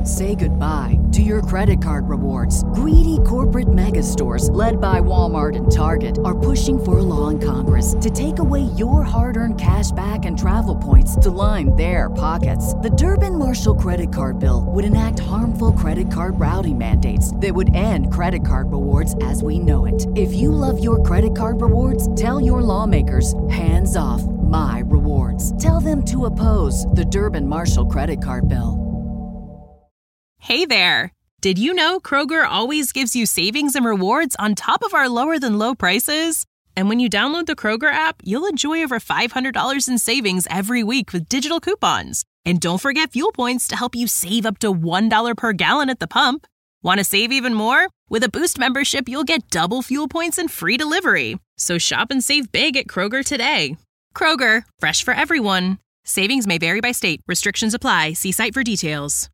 Say goodbye to your credit card rewards. Greedy corporate mega stores, led by Walmart and Target, are pushing for a law in Congress to take away your hard-earned cash back and travel points to line their pockets. The Durbin-Marshall credit card bill would enact harmful credit card routing mandates that would end credit card rewards as we know it. If you love your credit card rewards, tell your lawmakers, hands off my rewards. Tell them to oppose the Durbin-Marshall credit card bill. Hey there! Did you know Kroger always gives you savings and rewards on top of our lower-than-low prices? And when you download the Kroger app, you'll enjoy over $500 in savings every week with digital coupons. And don't forget fuel points to help you save up to $1 per gallon at the pump. Want to save even more? With a Boost membership, you'll get double fuel points and free delivery. So shop and save big at Kroger today. Kroger, fresh for everyone. Savings may vary by state. Restrictions apply. See site for details.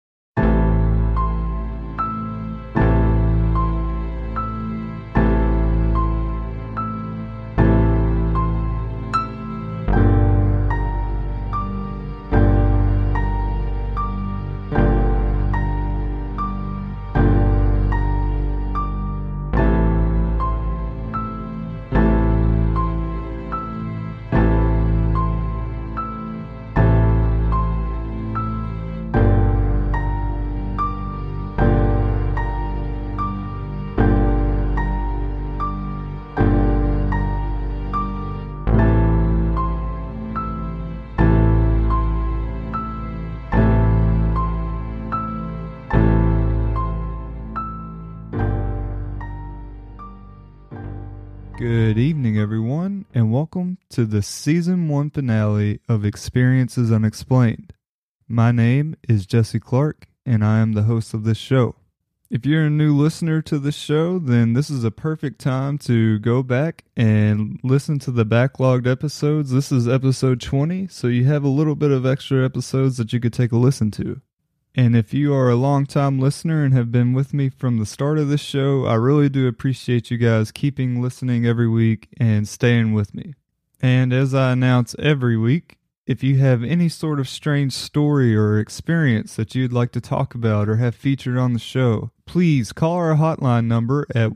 Good evening, everyone, and welcome to the Season 1 finale of Experiences Unexplained. My name is Jesse Clark, and I am the host of this show. If you're a new listener to this show, then this is a perfect time to go back and listen to the backlogged episodes. This is episode 20, so you have a little bit of extra episodes that you could take a listen to. And if you are a long-time listener and have been with me from the start of this show, I really do appreciate you guys keeping listening every week and staying with me. And as I announce every week, if you have any sort of strange story or experience that you'd like to talk about or have featured on the show, please call our hotline number at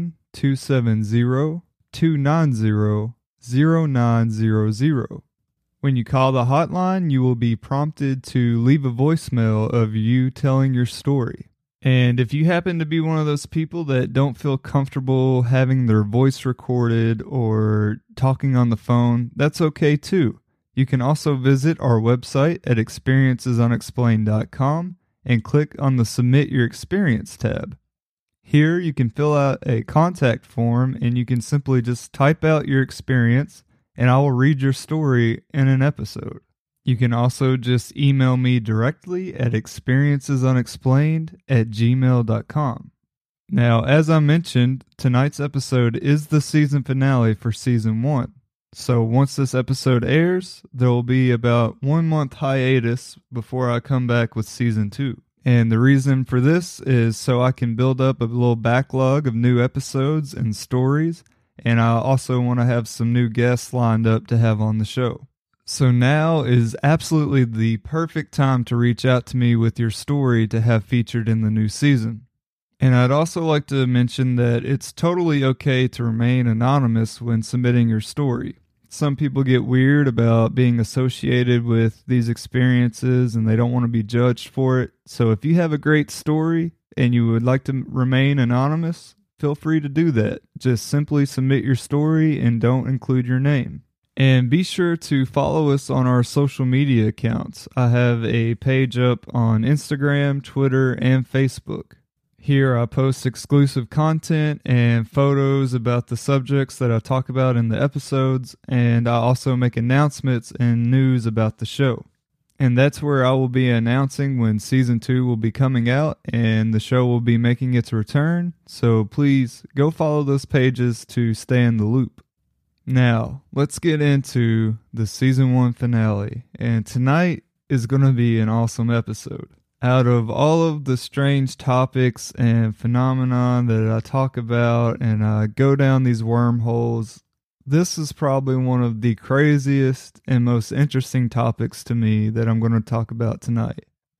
1-270-290-0900. When you call the hotline, you will be prompted to leave a voicemail of you telling your story. And if you happen to be one of those people that don't feel comfortable having their voice recorded or talking on the phone, that's okay too. You can also visit our website at experiencesunexplained.com and click on the Submit Your Experience tab. Here you can fill out a contact form and you can simply just type out your experience and I will read your story in an episode. You can also just email me directly at experiencesunexplained@gmail.com. Now, as I mentioned, tonight's episode is the season finale for Season 1. So once this episode airs, there will be about 1 month hiatus before I come back with Season 2. And the reason for this is so I can build up a little backlog of new episodes and stories, and I also want to have some new guests lined up to have on the show. So now is absolutely the perfect time to reach out to me with your story to have featured in the new season. And I'd also like to mention that it's totally okay to remain anonymous when submitting your story. Some people get weird about being associated with these experiences and they don't want to be judged for it. So if you have a great story and you would like to remain anonymous, feel free to do that. Just simply submit your story and don't include your name. And be sure to follow us on our social media accounts. I have a page up on Instagram, Twitter, and Facebook. Here I post exclusive content and photos about the subjects that I talk about in the episodes, and I also make announcements and news about the show. And that's where I will be announcing when Season 2 will be coming out and the show will be making its return. So please go follow those pages to stay in the loop. Now, let's get into the Season 1 finale. And tonight is going to be an awesome episode. Out of all of the strange topics and phenomena that I talk about and I go down these wormholes, this is probably one of the craziest and most interesting topics to me that I'm going to talk about tonight.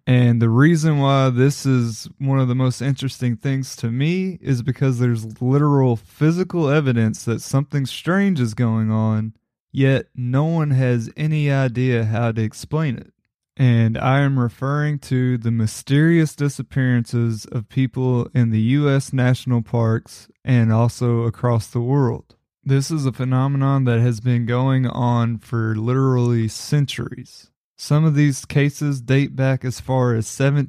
And the reason why this is one of the most interesting things to me is because there's literal physical evidence that something strange is going on, yet no one has any idea how to explain it. And I am referring to the mysterious disappearances of people in the U.S. national parks and also across the world. This is a phenomenon that has been going on for literally centuries. Some of these cases date back as far as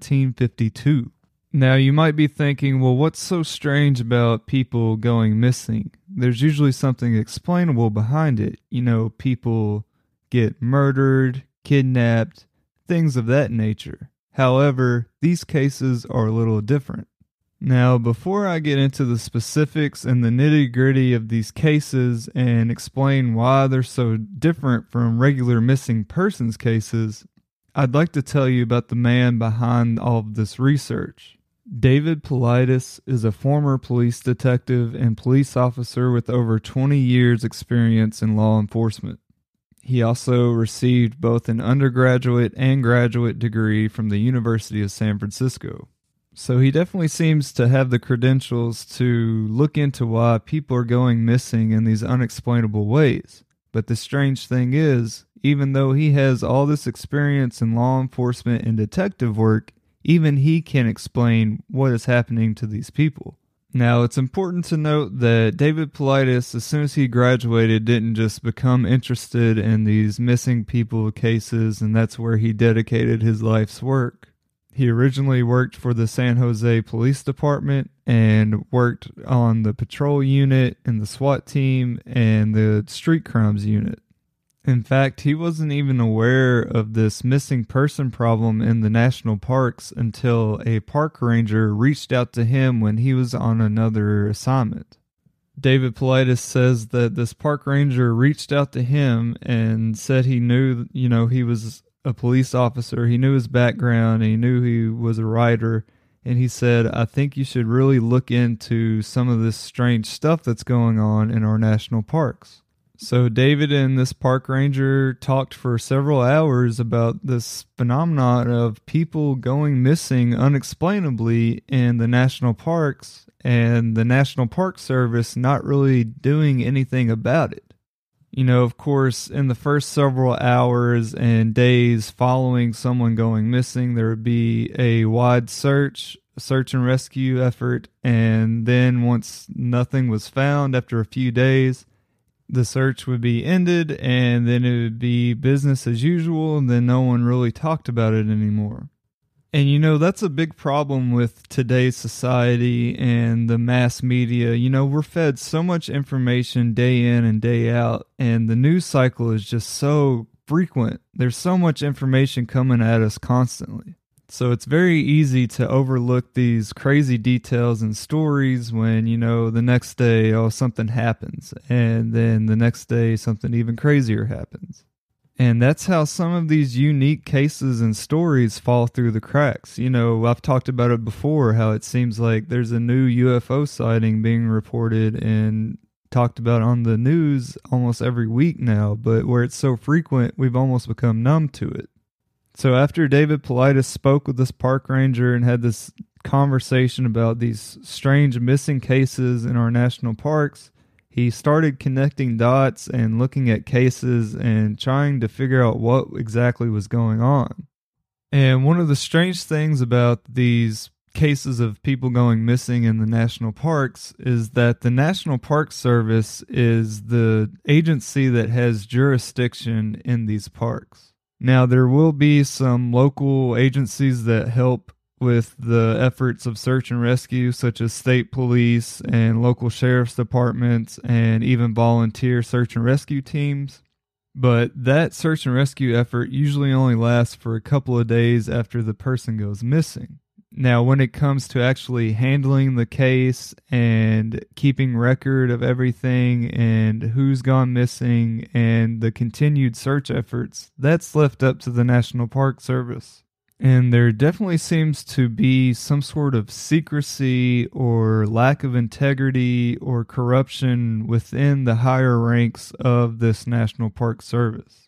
1752. Now, you might be thinking, well, what's so strange about people going missing? There's usually something explainable behind it. You know, people get murdered, kidnapped, things of that nature. However, these cases are a little different. Now, before I get into the specifics and the nitty-gritty of these cases and explain why they're so different from regular missing persons cases, I'd like to tell you about the man behind all of this research. David Paulides is a former police detective and police officer with over 20 years' experience in law enforcement. He also received both an undergraduate and graduate degree from the University of San Francisco. So he definitely seems to have the credentials to look into why people are going missing in these unexplainable ways. But the strange thing is, even though he has all this experience in law enforcement and detective work, even he can't explain what is happening to these people. Now, it's important to note that David Paulides, as soon as he graduated, didn't just become interested in these missing people cases, and that's where he dedicated his life's work. He originally worked for the San Jose Police Department and worked on the patrol unit and the SWAT team and the street crimes unit. In fact, he wasn't even aware of this missing person problem in the national parks until a park ranger reached out to him when he was on another assignment. David Paulides says that this park ranger reached out to him and said he knew, he was a police officer, he knew his background, and he knew he was a writer, and he said, I think you should really look into some of this strange stuff that's going on in our national parks. So David and this park ranger talked for several hours about this phenomenon of people going missing unexplainably in the national parks and the National Park Service not really doing anything about it. Of course, in the first several hours and days following someone going missing, there would be a wide search and rescue effort, and then once nothing was found after a few days, the search would be ended, and then it would be business as usual, and then no one really talked about it anymore. And that's a big problem with today's society and the mass media. We're fed so much information day in and day out, and the news cycle is just so frequent. There's so much information coming at us constantly. So it's very easy to overlook these crazy details and stories when, the next day, something happens. And then the next day, something even crazier happens. And that's how some of these unique cases and stories fall through the cracks. I've talked about it before, how it seems like there's a new UFO sighting being reported and talked about on the news almost every week now. But where it's so frequent, we've almost become numb to it. So after David Paulides spoke with this park ranger and had this conversation about these strange missing cases in our national parks, he started connecting dots and looking at cases and trying to figure out what exactly was going on. And one of the strange things about these cases of people going missing in the national parks is that the National Park Service is the agency that has jurisdiction in these parks. Now, there will be some local agencies that help with the efforts of search and rescue, such as state police and local sheriff's departments and even volunteer search and rescue teams. But that search and rescue effort usually only lasts for a couple of days after the person goes missing. Now, when it comes to actually handling the case and keeping record of everything and who's gone missing and the continued search efforts, that's left up to the National Park Service. And there definitely seems to be some sort of secrecy or lack of integrity or corruption within the higher ranks of this National Park Service.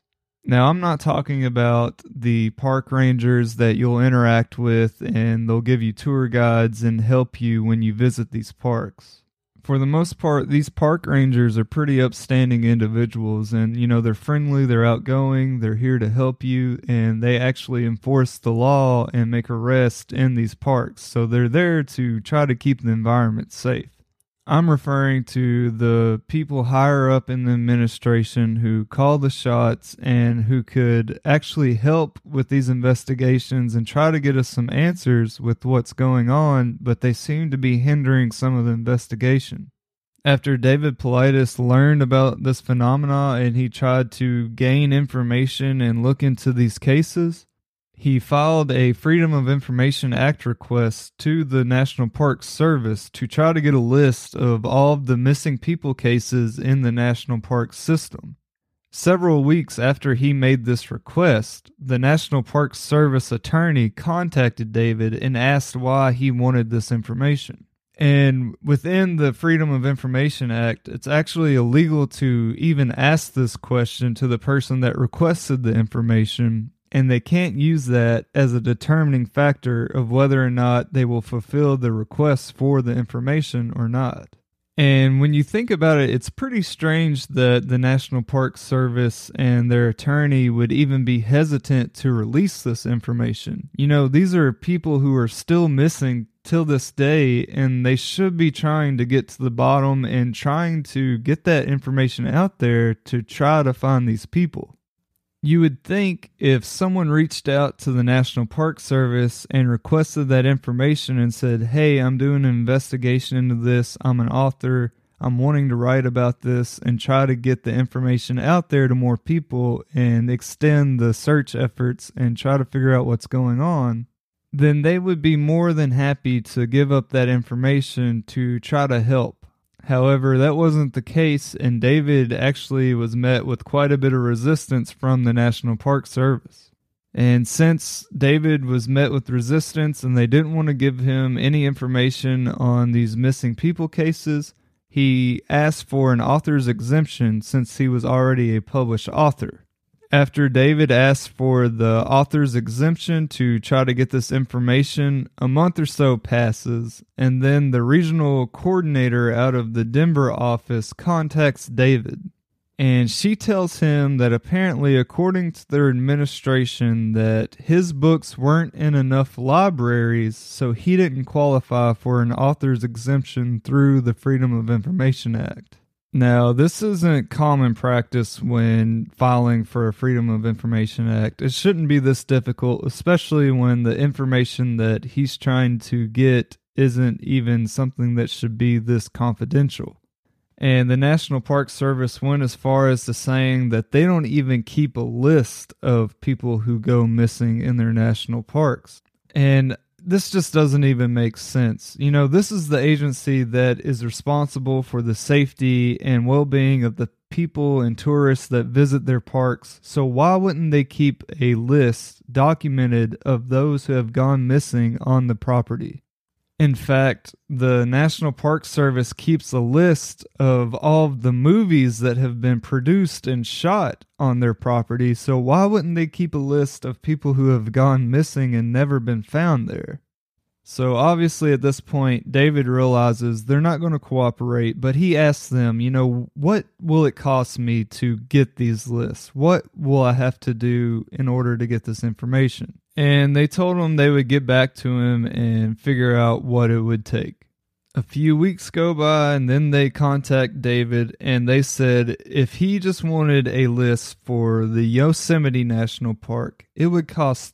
Now, I'm not talking about the park rangers that you'll interact with and they'll give you tour guides and help you when you visit these parks. For the most part, these park rangers are pretty upstanding individuals and, they're friendly, they're outgoing, they're here to help you, and they actually enforce the law and make arrests in these parks. So they're there to try to keep the environment safe. I'm referring to the people higher up in the administration who call the shots and who could actually help with these investigations and try to get us some answers with what's going on, but they seem to be hindering some of the investigation. After David Paulides learned about this phenomena and he tried to gain information and look into these cases, he filed a Freedom of Information Act request to the National Park Service to try to get a list of all of the missing people cases in the National Park system. Several weeks after he made this request, the National Park Service attorney contacted David and asked why he wanted this information. And within the Freedom of Information Act, it's actually illegal to even ask this question to the person that requested the information, and they can't use that as a determining factor of whether or not they will fulfill the request for the information or not. And when you think about it, it's pretty strange that the National Park Service and their attorney would even be hesitant to release this information. These are people who are still missing till this day, and they should be trying to get to the bottom and trying to get that information out there to try to find these people. You would think if someone reached out to the National Park Service and requested that information and said, hey, I'm doing an investigation into this, I'm an author, I'm wanting to write about this, and try to get the information out there to more people and extend the search efforts and try to figure out what's going on, then they would be more than happy to give up that information to try to help. However, that wasn't the case, and David actually was met with quite a bit of resistance from the National Park Service. And since David was met with resistance and they didn't want to give him any information on these missing people cases, he asked for an author's exemption since he was already a published author. After David asked for the author's exemption to try to get this information, a month or so passes, and then the regional coordinator out of the Denver office contacts David. And she tells him that apparently, according to their administration, that his books weren't in enough libraries, so he didn't qualify for an author's exemption through the Freedom of Information Act. Now, this isn't common practice when filing for a Freedom of Information Act. It shouldn't be this difficult, especially when the information that he's trying to get isn't even something that should be this confidential. And the National Park Service went as far as to saying that they don't even keep a list of people who go missing in their national parks. And this just doesn't even make sense. This is the agency that is responsible for the safety and well-being of the people and tourists that visit their parks. So why wouldn't they keep a list documented of those who have gone missing on the property? In fact, the National Park Service keeps a list of all of the movies that have been produced and shot on their property, so why wouldn't they keep a list of people who have gone missing and never been found there? So obviously at this point, David realizes they're not going to cooperate, but he asks them, what will it cost me to get these lists? What will I have to do in order to get this information? And they told him they would get back to him and figure out what it would take. A few weeks go by, and then they contact David, and they said if he just wanted a list for the Yosemite National Park, it would cost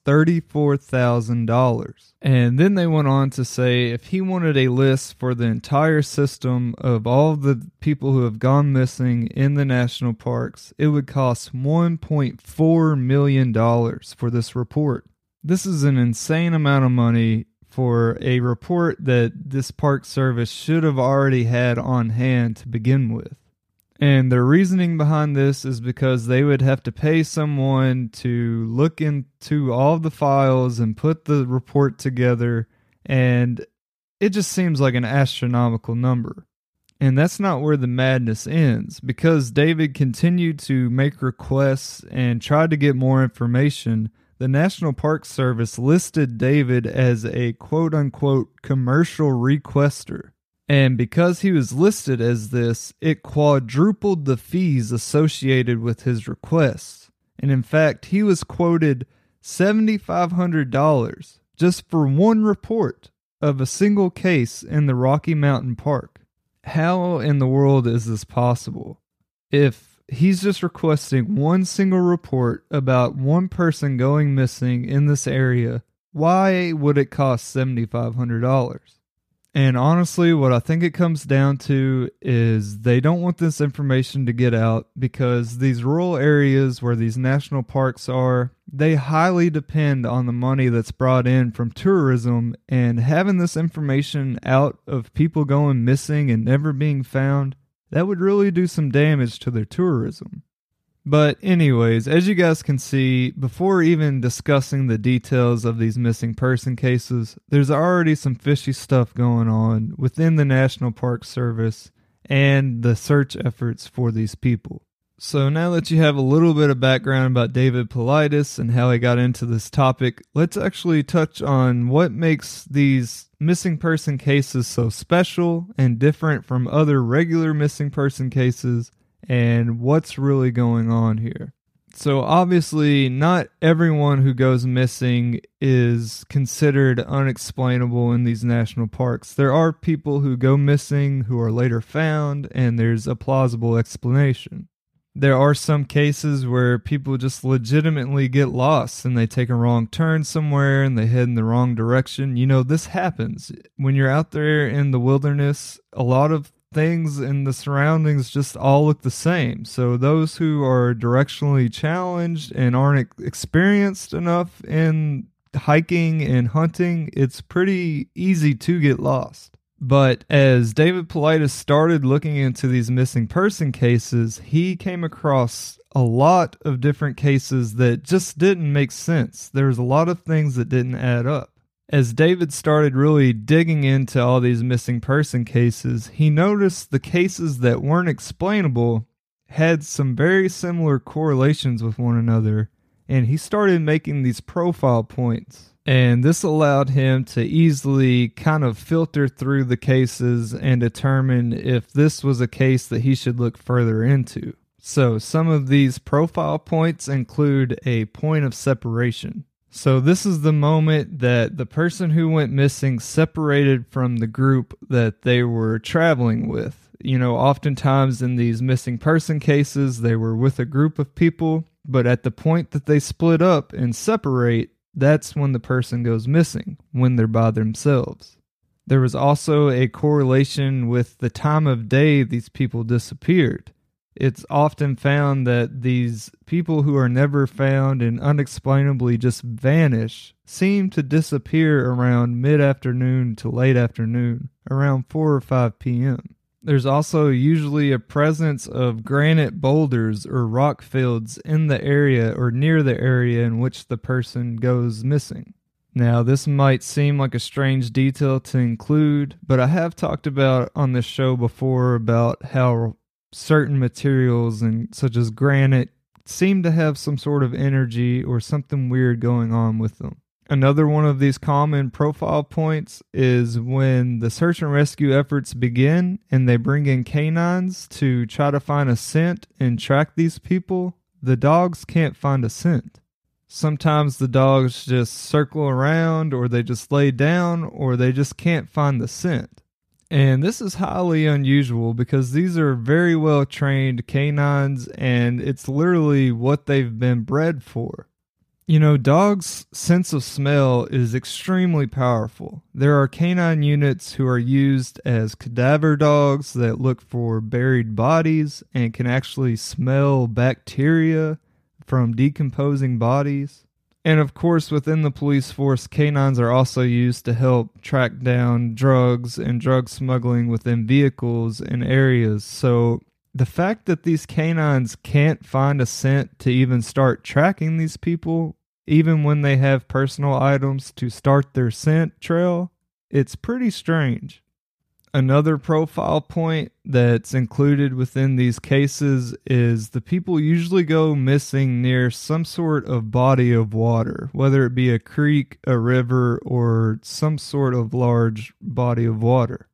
$34,000. And then they went on to say if he wanted a list for the entire system of all the people who have gone missing in the national parks, it would cost $1.4 million for this report. This is an insane amount of money for a report that this Park Service should have already had on hand to begin with. And the reasoning behind this is because they would have to pay someone to look into all the files and put the report together, and it just seems like an astronomical number. And that's not where the madness ends. Because David continued to make requests and tried to get more information, the National Park Service listed David as a quote-unquote commercial requester. And because he was listed as this, it quadrupled the fees associated with his requests. And in fact, he was quoted $7,500 just for one report of a single case in the Rocky Mountain Park. How in the world is this possible? If he's just requesting one single report about one person going missing in this area, why would it cost $7,500? And honestly, what I think it comes down to is they don't want this information to get out because these rural areas where these national parks are, they highly depend on the money that's brought in from tourism, and having this information out of people going missing and never being found, that would really do some damage to their tourism. But anyways, as you guys can see, before even discussing the details of these missing person cases, there's already some fishy stuff going on within the National Park Service and the search efforts for these people. So now that you have a little bit of background about David Paulides and how he got into this topic, let's actually touch on what makes these missing person cases so special and different from other regular missing person cases, and what's really going on here. So obviously, not everyone who goes missing is considered unexplainable in these national parks. There are people who go missing who are later found, and there's a plausible explanation. There are some cases where people just legitimately get lost and they take a wrong turn somewhere and they head in the wrong direction. You know, this happens. When you're out there in the wilderness, a lot of things in the surroundings just all look the same. So those who are directionally challenged and aren't experienced enough in hiking and hunting, it's pretty easy to get lost. But as David Paulides started looking into these missing person cases, he came across a lot of different cases that just didn't make sense. There was a lot of things that didn't add up. As David started really digging into all these missing person cases, he noticed the cases that weren't explainable had some very similar correlations with one another, and he started making these profile points. And this allowed him to easily kind of filter through the cases and determine if this was a case that he should look further into. So some of these profile points include a point of separation. So this is the moment that the person who went missing separated from the group that they were traveling with. You know, oftentimes in these missing person cases, they were with a group of people, but at the point that they split up and separate, that's when the person goes missing, when they're by themselves. There was also a correlation with the time of day these people disappeared. It's often found that these people who are never found and unexplainably just vanish seem to disappear around mid-afternoon to late afternoon, around 4 or 5 p.m. There's also usually a presence of granite boulders or rock fields in the area or near the area in which the person goes missing. Now, this might seem like a strange detail to include, but I have talked about on this show before about how certain materials, and such as granite, seem to have some sort of energy or something weird going on with them. Another one of these common profile points is when the search and rescue efforts begin and they bring in canines to try to find a scent and track these people, the dogs can't find a scent. Sometimes the dogs just circle around, or they just lay down, or they just can't find the scent. And this is highly unusual because these are very well trained canines and it's literally what they've been bred for. You know, dogs' sense of smell is extremely powerful. There are canine units who are used as cadaver dogs that look for buried bodies and can actually smell bacteria from decomposing bodies. And of course, within the police force, canines are also used to help track down drugs and drug smuggling within vehicles and areas. So the fact that these canines can't find a scent to even start tracking these people, even when they have personal items to start their scent trail, it's pretty strange. Another profile point that's included within these cases is the people usually go missing near some sort of body of water, whether it be a creek, a river, or some sort of large body of water.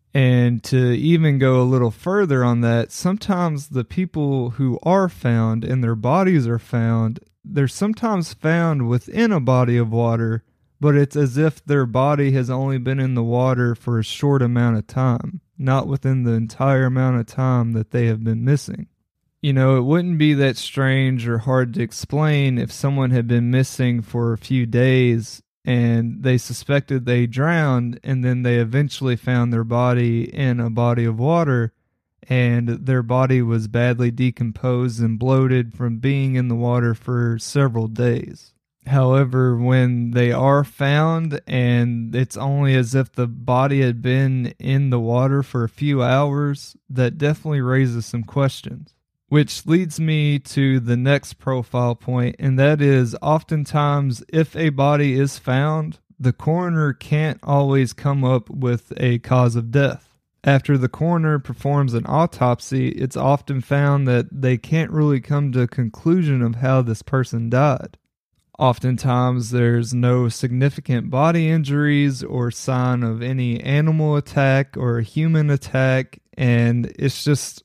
And to even go a little further on that, sometimes the people who are found and their bodies are found, they're sometimes found within a body of water, but it's as if their body has only been in the water for a short amount of time, not within the entire amount of time that they have been missing. You know, it wouldn't be that strange or hard to explain if someone had been missing for a few days and they suspected they drowned, and then they eventually found their body in a body of water, and their body was badly decomposed and bloated from being in the water for several days. However, when they are found and it's only as if the body had been in the water for a few hours, that definitely raises some questions. Which leads me to the next profile point, and that is oftentimes if a body is found, the coroner can't always come up with a cause of death. After the coroner performs an autopsy, it's often found that they can't really come to a conclusion of how this person died. Oftentimes, there's no significant body injuries or sign of any animal attack or human attack, and it's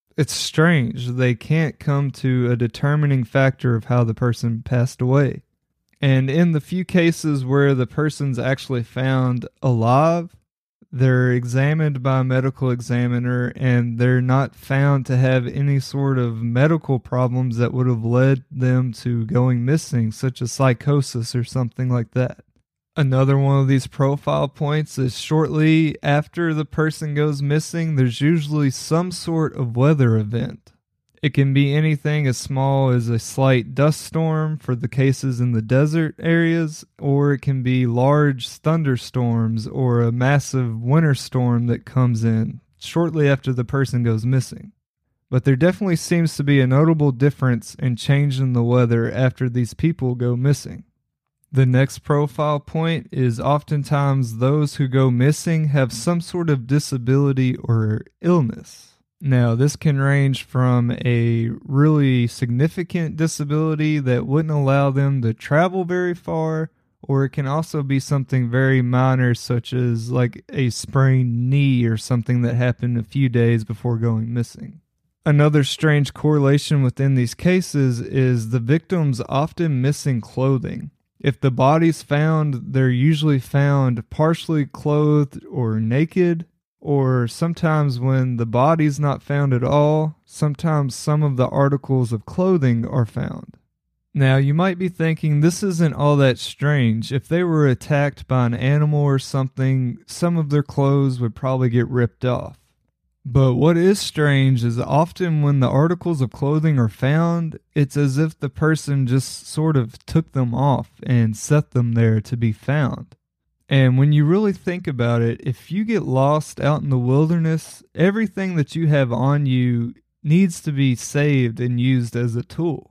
strange. They can't come to a determining factor of how the person passed away. And in the few cases where the person's actually found alive, they're examined by a medical examiner and they're not found to have any sort of medical problems that would have led them to going missing, such as psychosis or something like that. Another one of these profile points is shortly after the person goes missing, there's usually some sort of weather event. It can be anything as small as a slight dust storm for the cases in the desert areas, or it can be large thunderstorms or a massive winter storm that comes in shortly after the person goes missing. But there definitely seems to be a notable difference in change in the weather after these people go missing. The next profile point is oftentimes those who go missing have some sort of disability or illness. Now, this can range from a really significant disability that wouldn't allow them to travel very far, or it can also be something very minor, such as like a sprained knee or something that happened a few days before going missing. Another strange correlation within these cases is the victims often missing clothing. If the body's found, they're usually found partially clothed or naked, or sometimes when the body's not found at all, sometimes some of the articles of clothing are found. Now, you might be thinking this isn't all that strange. If they were attacked by an animal or something, some of their clothes would probably get ripped off. But what is strange is often when the articles of clothing are found, it's as if the person just sort of took them off and set them there to be found. And when you really think about it, if you get lost out in the wilderness, everything that you have on you needs to be saved and used as a tool.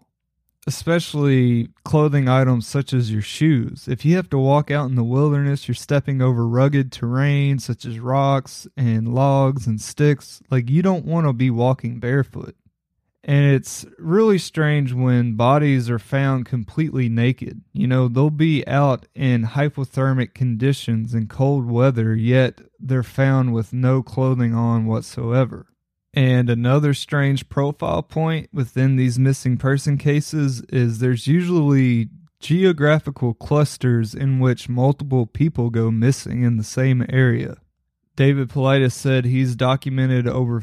Especially clothing items such as your shoes. If you have to walk out in the wilderness, you're stepping over rugged terrain such as rocks and logs and sticks. Like, you don't want to be walking barefoot. And it's really strange when bodies are found completely naked. You know, they'll be out in hypothermic conditions and cold weather, yet they're found with no clothing on whatsoever. And another strange profile point within these missing person cases is there's usually geographical clusters in which multiple people go missing in the same area. David Paulides said he's documented over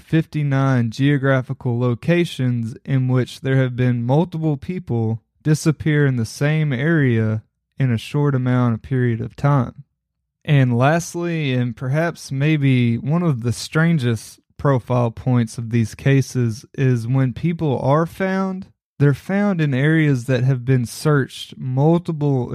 59 geographical locations in which there have been multiple people disappear in the same area in a short amount of period of time. And lastly, and perhaps maybe one of the strangest profile points of these cases is when people are found, they're found in areas that have been searched multiple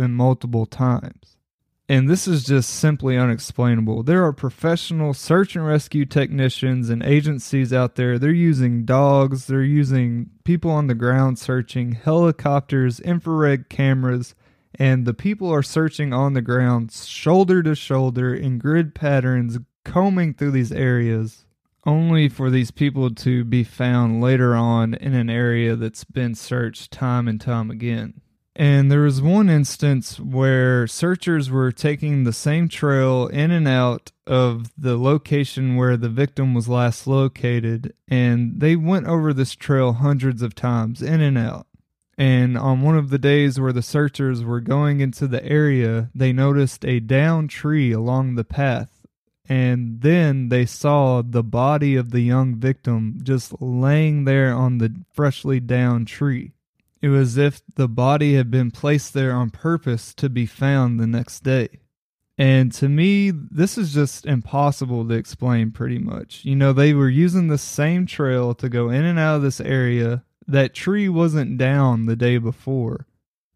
times. And this is just simply unexplainable. There are professional search and rescue technicians and agencies out there. They're using dogs, they're using people on the ground searching, helicopters, infrared cameras, and the people are searching on the ground shoulder to shoulder in grid patterns, combing through these areas, only for these people to be found later on in an area that's been searched time and time again. And there was one instance where searchers were taking the same trail in and out of the location where the victim was last located, and they went over this trail hundreds of times, in and out. And on one of the days where the searchers were going into the area, they noticed a downed tree along the path, and then they saw the body of the young victim just laying there on the freshly downed tree. It was as if the body had been placed there on purpose to be found the next day. And to me, this is just impossible to explain pretty much. You know, they were using the same trail to go in and out of this area. That tree wasn't down the day before.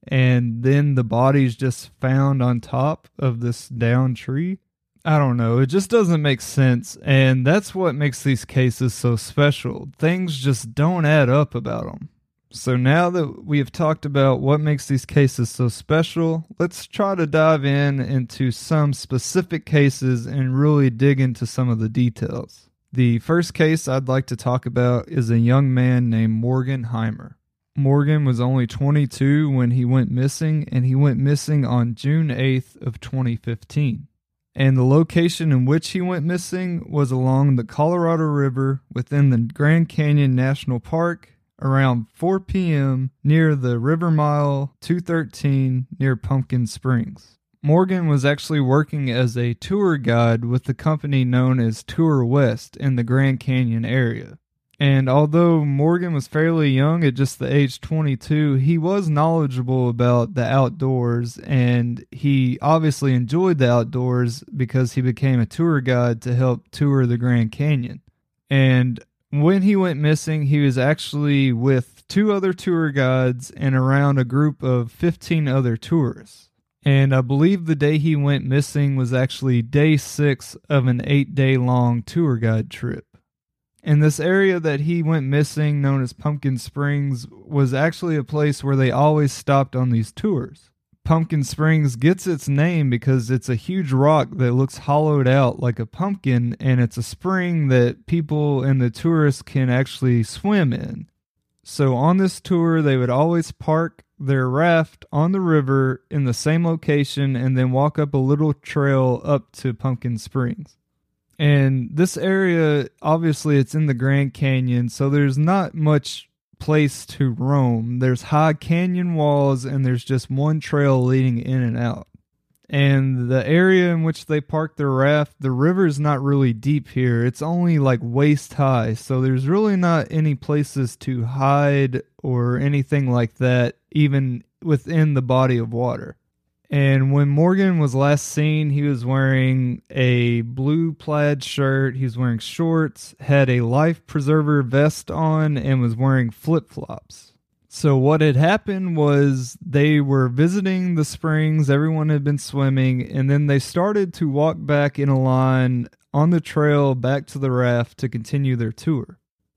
And then the body's just found on top of this downed tree. I don't know. It just doesn't make sense. And that's what makes these cases so special. Things just don't add up about them. So now that we have talked about what makes these cases so special, let's try to dive into some specific cases and really dig into some of the details. The first case I'd like to talk about is a young man named Morgan Heimer. Morgan was only 22 when he went missing, and he went missing on June 8th of 2015. And the location in which he went missing was along the Colorado River within the Grand Canyon National Park, around 4 p.m. near the River Mile 213 near Pumpkin Springs. Morgan was actually working as a tour guide with the company known as Tour West in the Grand Canyon area. And although Morgan was fairly young at just the age 22, he was knowledgeable about the outdoors, and he obviously enjoyed the outdoors because he became a tour guide to help tour the Grand Canyon. And when he went missing, he was actually with 2 other tour guides and around a group of 15 other tourists. And I believe the day he went missing was actually day 6 of an 8-day-long tour guide trip. And this area that he went missing, known as Pumpkin Springs, was actually a place where they always stopped on these tours. Pumpkin Springs gets its name because it's a huge rock that looks hollowed out like a pumpkin, and it's a spring that people and the tourists can actually swim in. So on this tour, they would always park their raft on the river in the same location and then walk up a little trail up to Pumpkin Springs. And this area, obviously it's in the Grand Canyon, so there's not much place to roam. There's high canyon walls and there's just one trail leading in and out. And the area in which they parked their raft, the river is not really deep here. It's only like waist high, so there's really not any places to hide or anything like that, even within the body of water. And when Morgan was last seen, he was wearing a blue plaid shirt, he was wearing shorts, had a life preserver vest on, and was wearing flip-flops. So what had happened was they were visiting the springs, everyone had been swimming, and then they started to walk back in a line on the trail back to the raft to continue their tour.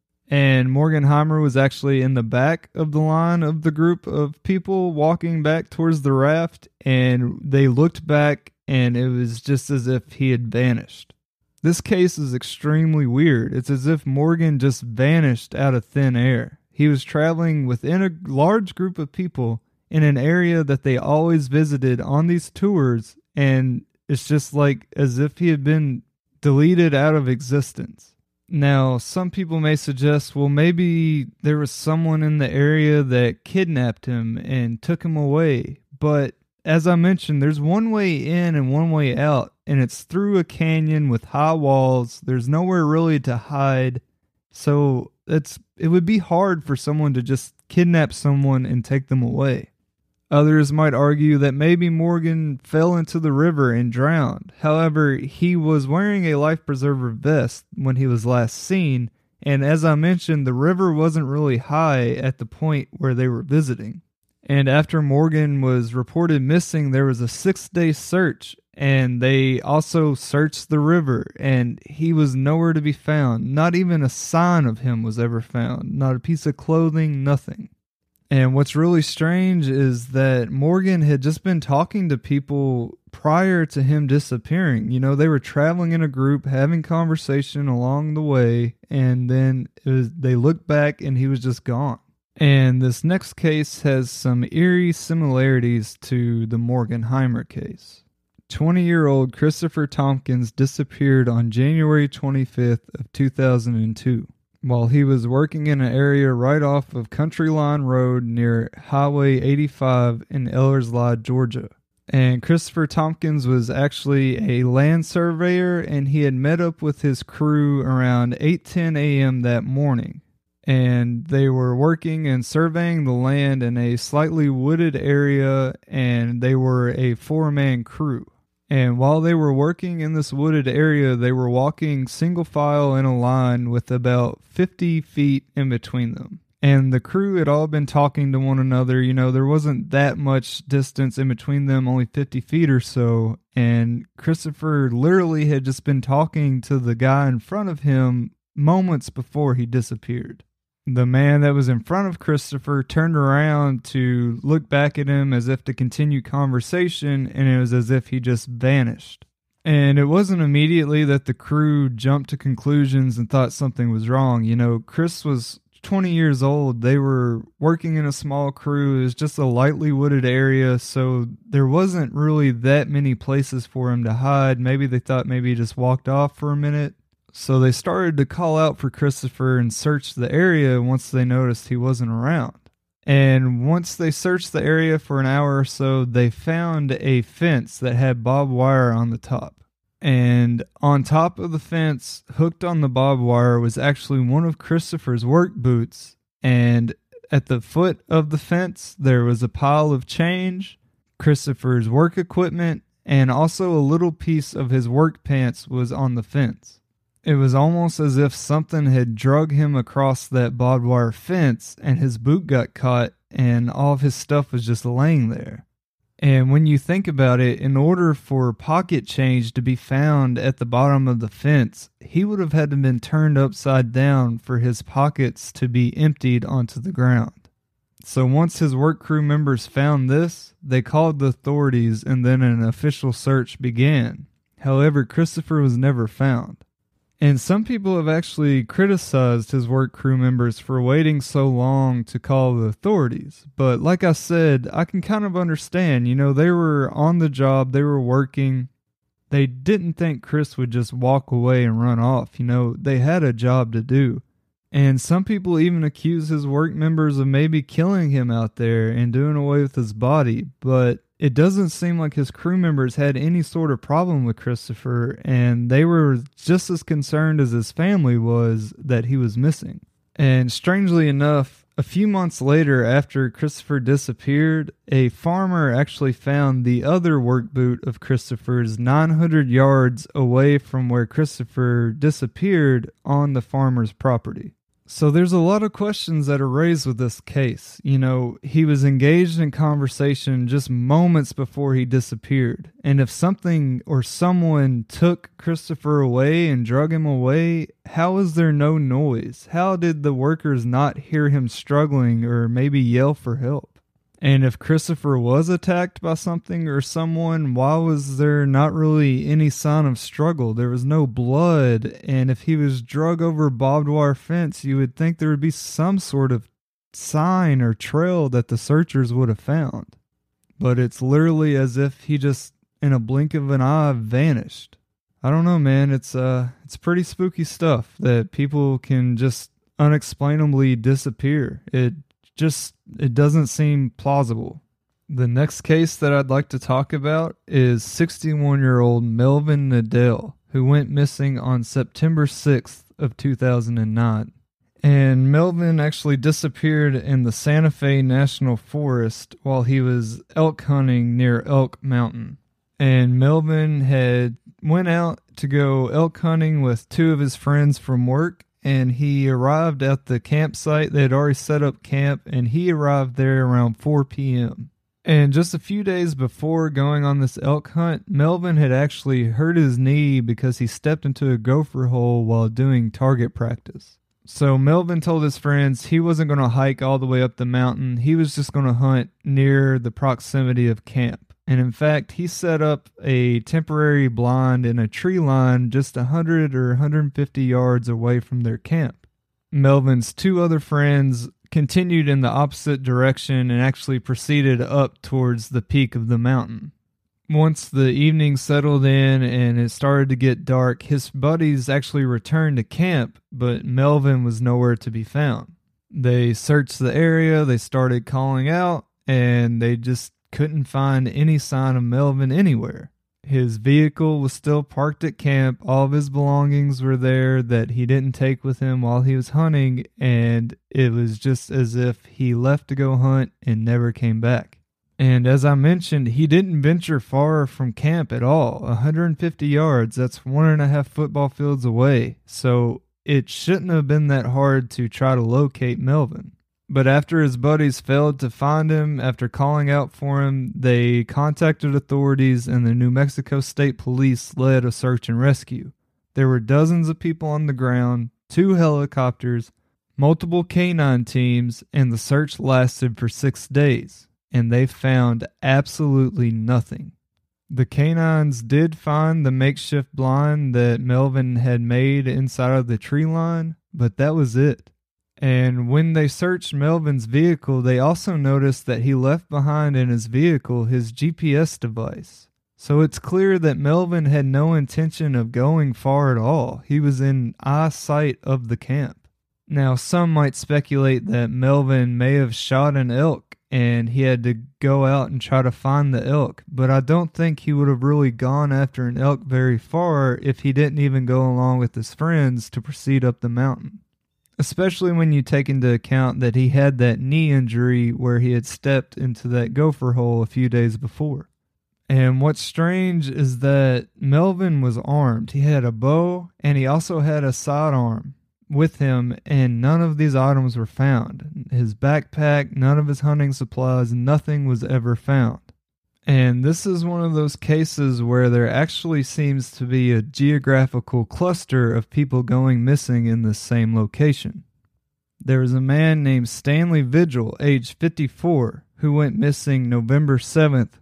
And Morgan Heimer was actually in the back of the line of the group of people walking back towards the raft, and they looked back and it was just as if he had vanished. This case is extremely weird. It's as if Morgan just vanished out of thin air. He was traveling within a large group of people in an area that they always visited on these tours, and it's just like as if he had been deleted out of existence. Now, some people may suggest, well, maybe there was someone in the area that kidnapped him and took him away. But as I mentioned, there's one way in and one way out, and it's through a canyon with high walls. There's nowhere really to hide. So it would be hard for someone to just kidnap someone and take them away. Others might argue that maybe Morgan fell into the river and drowned. However, he was wearing a life preserver vest when he was last seen, and as I mentioned, the river wasn't really high at the point where they were visiting. And after Morgan was reported missing, there was a 6-day search, and they also searched the river, and he was nowhere to be found. Not even a sign of him was ever found. Not a piece of clothing, nothing. And what's really strange is that Morgan had just been talking to people prior to him disappearing. You know, they were traveling in a group, having conversation along the way, and then they looked back and he was just gone. And this next case has some eerie similarities to the Morgenheimer case. 20-year-old Christopher Tompkins disappeared on January 25th of 2002 while he was working in an area right off of Country Line Road near Highway 85 in Ellerslie, Georgia. And Christopher Tompkins was actually a land surveyor, and he had met up with his crew around 8:10 a.m. that morning. And they were working and surveying the land in a slightly wooded area, and they were a 4-man crew. And while they were working in this wooded area, they were walking single file in a line with about 50 feet in between them. And the crew had all been talking to one another. You know, there wasn't that much distance in between them, only 50 feet or so. And Christopher literally had just been talking to the guy in front of him moments before he disappeared. The man that was in front of Christopher turned around to look back at him as if to continue conversation, and it was as if he just vanished. And it wasn't immediately that the crew jumped to conclusions and thought something was wrong. You know, Chris was 20 years old. They were working in a small crew. It was just a lightly wooded area, so there wasn't really that many places for him to hide. Maybe they thought maybe he just walked off for a minute. So they started to call out for Christopher and search the area once they noticed he wasn't around. And once they searched the area for an hour or so, they found a fence that had barbed wire on the top. And on top of the fence, hooked on the barbed wire, was actually one of Christopher's work boots. And at the foot of the fence, there was a pile of change, Christopher's work equipment, and also a little piece of his work pants was on the fence. It was almost as if something had dragged him across that barbed wire fence and his boot got caught and all of his stuff was just laying there. And when you think about it, in order for pocket change to be found at the bottom of the fence, he would have had to have been turned upside down for his pockets to be emptied onto the ground. So once his work crew members found this, they called the authorities and then an official search began. However, Christopher was never found. And some people have actually criticized his work crew members for waiting so long to call the authorities. But like I said, I can kind of understand. You know, they were on the job, they were working. They didn't think Chris would just walk away and run off. You know, they had a job to do. And some people even accuse his work members of maybe killing him out there and doing away with his body. But it doesn't seem like his crew members had any sort of problem with Christopher, and they were just as concerned as his family was that he was missing. And strangely enough, a few months later after Christopher disappeared, a farmer actually found the other work boot of Christopher's 900 yards away from where Christopher disappeared on the farmer's property. So there's a lot of questions that are raised with this case. You know, he was engaged in conversation just moments before he disappeared. And if something or someone took Christopher away and drug him away, how is there no noise? How did the workers not hear him struggling or maybe yell for help? And if Christopher was attacked by something or someone, why was there not really any sign of struggle? There was no blood, and if he was drug over a barbed wire fence, you would think there would be some sort of sign or trail that the searchers would have found. But it's literally as if he just, in a blink of an eye, vanished. I don't know, man. It's pretty spooky stuff that people can just unexplainably disappear. It doesn't seem plausible. The next case that I'd like to talk about is 61-year-old Melvin Nadell, who went missing on September 6th of 2009. And Melvin actually disappeared in the Santa Fe National Forest while he was elk hunting near Elk Mountain. And Melvin had went out to go elk hunting with two of his friends from work, and he arrived at the campsite. They had already set up camp, and he arrived there around 4 p.m. And just a few days before going on this elk hunt, Melvin had actually hurt his knee because he stepped into a gopher hole while doing target practice. So Melvin told his friends he wasn't going to hike all the way up the mountain. He was just going to hunt near the proximity of camp. And in fact, he set up a temporary blind in a tree line just 100 or 150 yards away from their camp. Melvin's two other friends continued in the opposite direction and actually proceeded up towards the peak of the mountain. Once the evening settled in and it started to get dark, his buddies actually returned to camp, but Melvin was nowhere to be found. They searched the area, they started calling out, and they just couldn't find any sign of Melvin anywhere. His vehicle was still parked at camp. All of his belongings were there that he didn't take with him while he was hunting, and it was just as if he left to go hunt and never came back. And as I mentioned, he didn't venture far from camp at all. 150 yards, that's 1.5 football fields away. So it shouldn't have been that hard to try to locate Melvin. But after his buddies failed to find him, after calling out for him, they contacted authorities and the New Mexico State Police led a search and rescue. There were dozens of people on the ground, 2 helicopters, multiple canine teams, and the search lasted for 6 days, and they found absolutely nothing. The canines did find the makeshift blind that Melvin had made inside of the tree line, but that was it. And when they searched Melvin's vehicle, they also noticed that he left behind in his vehicle his GPS device. So it's clear that Melvin had no intention of going far at all. He was in eyesight of the camp. Now, some might speculate that Melvin may have shot an elk and he had to go out and try to find the elk, but I don't think he would have really gone after an elk very far if he didn't even go along with his friends to proceed up the mountain. Especially when you take into account that he had that knee injury where he had stepped into that gopher hole a few days before. And what's strange is that Melvin was armed. He had a bow and he also had a sidearm with him, and none of these items were found. His backpack, none of his hunting supplies, nothing was ever found. And this is one of those cases where there actually seems to be a geographical cluster of people going missing in the same location. There was a man named Stanley Vigil, age 54, who went missing November 7th,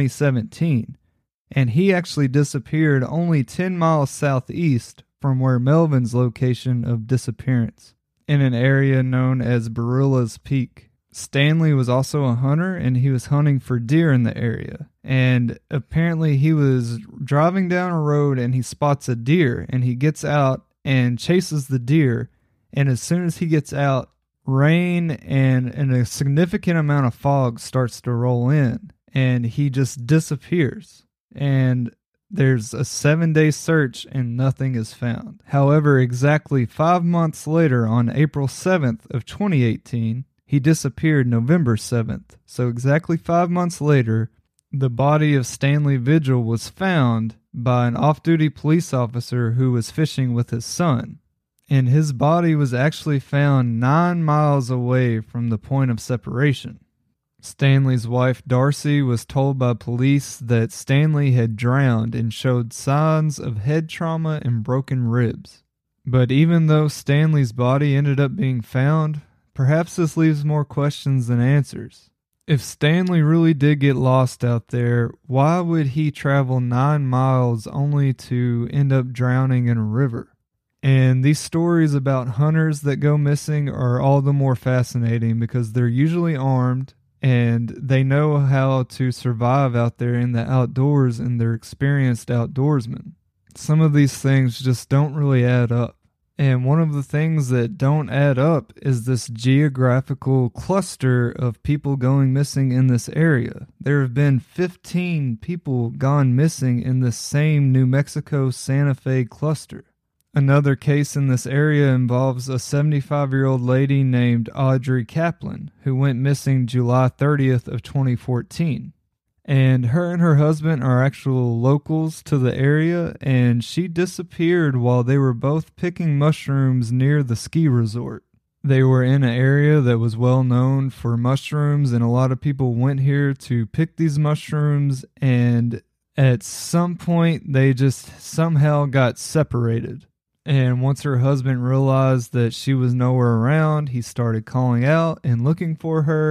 2017, and he actually disappeared only 10 miles southeast from where Melvin's location of disappearance, in an area known as Barilla's Peak. Stanley was also a hunter, and he was hunting for deer in the area. And apparently he was driving down a road and he spots a deer, and he gets out and chases the deer. And as soon as he gets out, rain and a significant amount of fog starts to roll in, and he just disappears. And there's a 7-day search and nothing is found. However, exactly 5 months later, on April 7th of 2018, he disappeared November 7th. So exactly 5 months later, the body of Stanley Vigil was found by an off-duty police officer who was fishing with his son. And his body was actually found 9 miles away from the point of separation. Stanley's wife, Darcy, was told by police that Stanley had drowned and showed signs of head trauma and broken ribs. But even though Stanley's body ended up being found, perhaps this leaves more questions than answers. If Stanley really did get lost out there, why would he travel 9 miles only to end up drowning in a river? And these stories about hunters that go missing are all the more fascinating because they're usually armed and they know how to survive out there in the outdoors, and they're experienced outdoorsmen. Some of these things just don't really add up. And one of the things that don't add up is this geographical cluster of people going missing in this area. There have been 15 people gone missing in the same New Mexico Santa Fe cluster. Another case in this area involves a 75-year-old lady named Audrey Kaplan, who went missing July 30th of 2014. And her husband are actual locals to the area, and she disappeared while they were both picking mushrooms near the ski resort. They were in an area that was well known for mushrooms, and a lot of people went here to pick these mushrooms, and at some point they just somehow got separated. And once her husband realized that she was nowhere around, he started calling out and looking for her,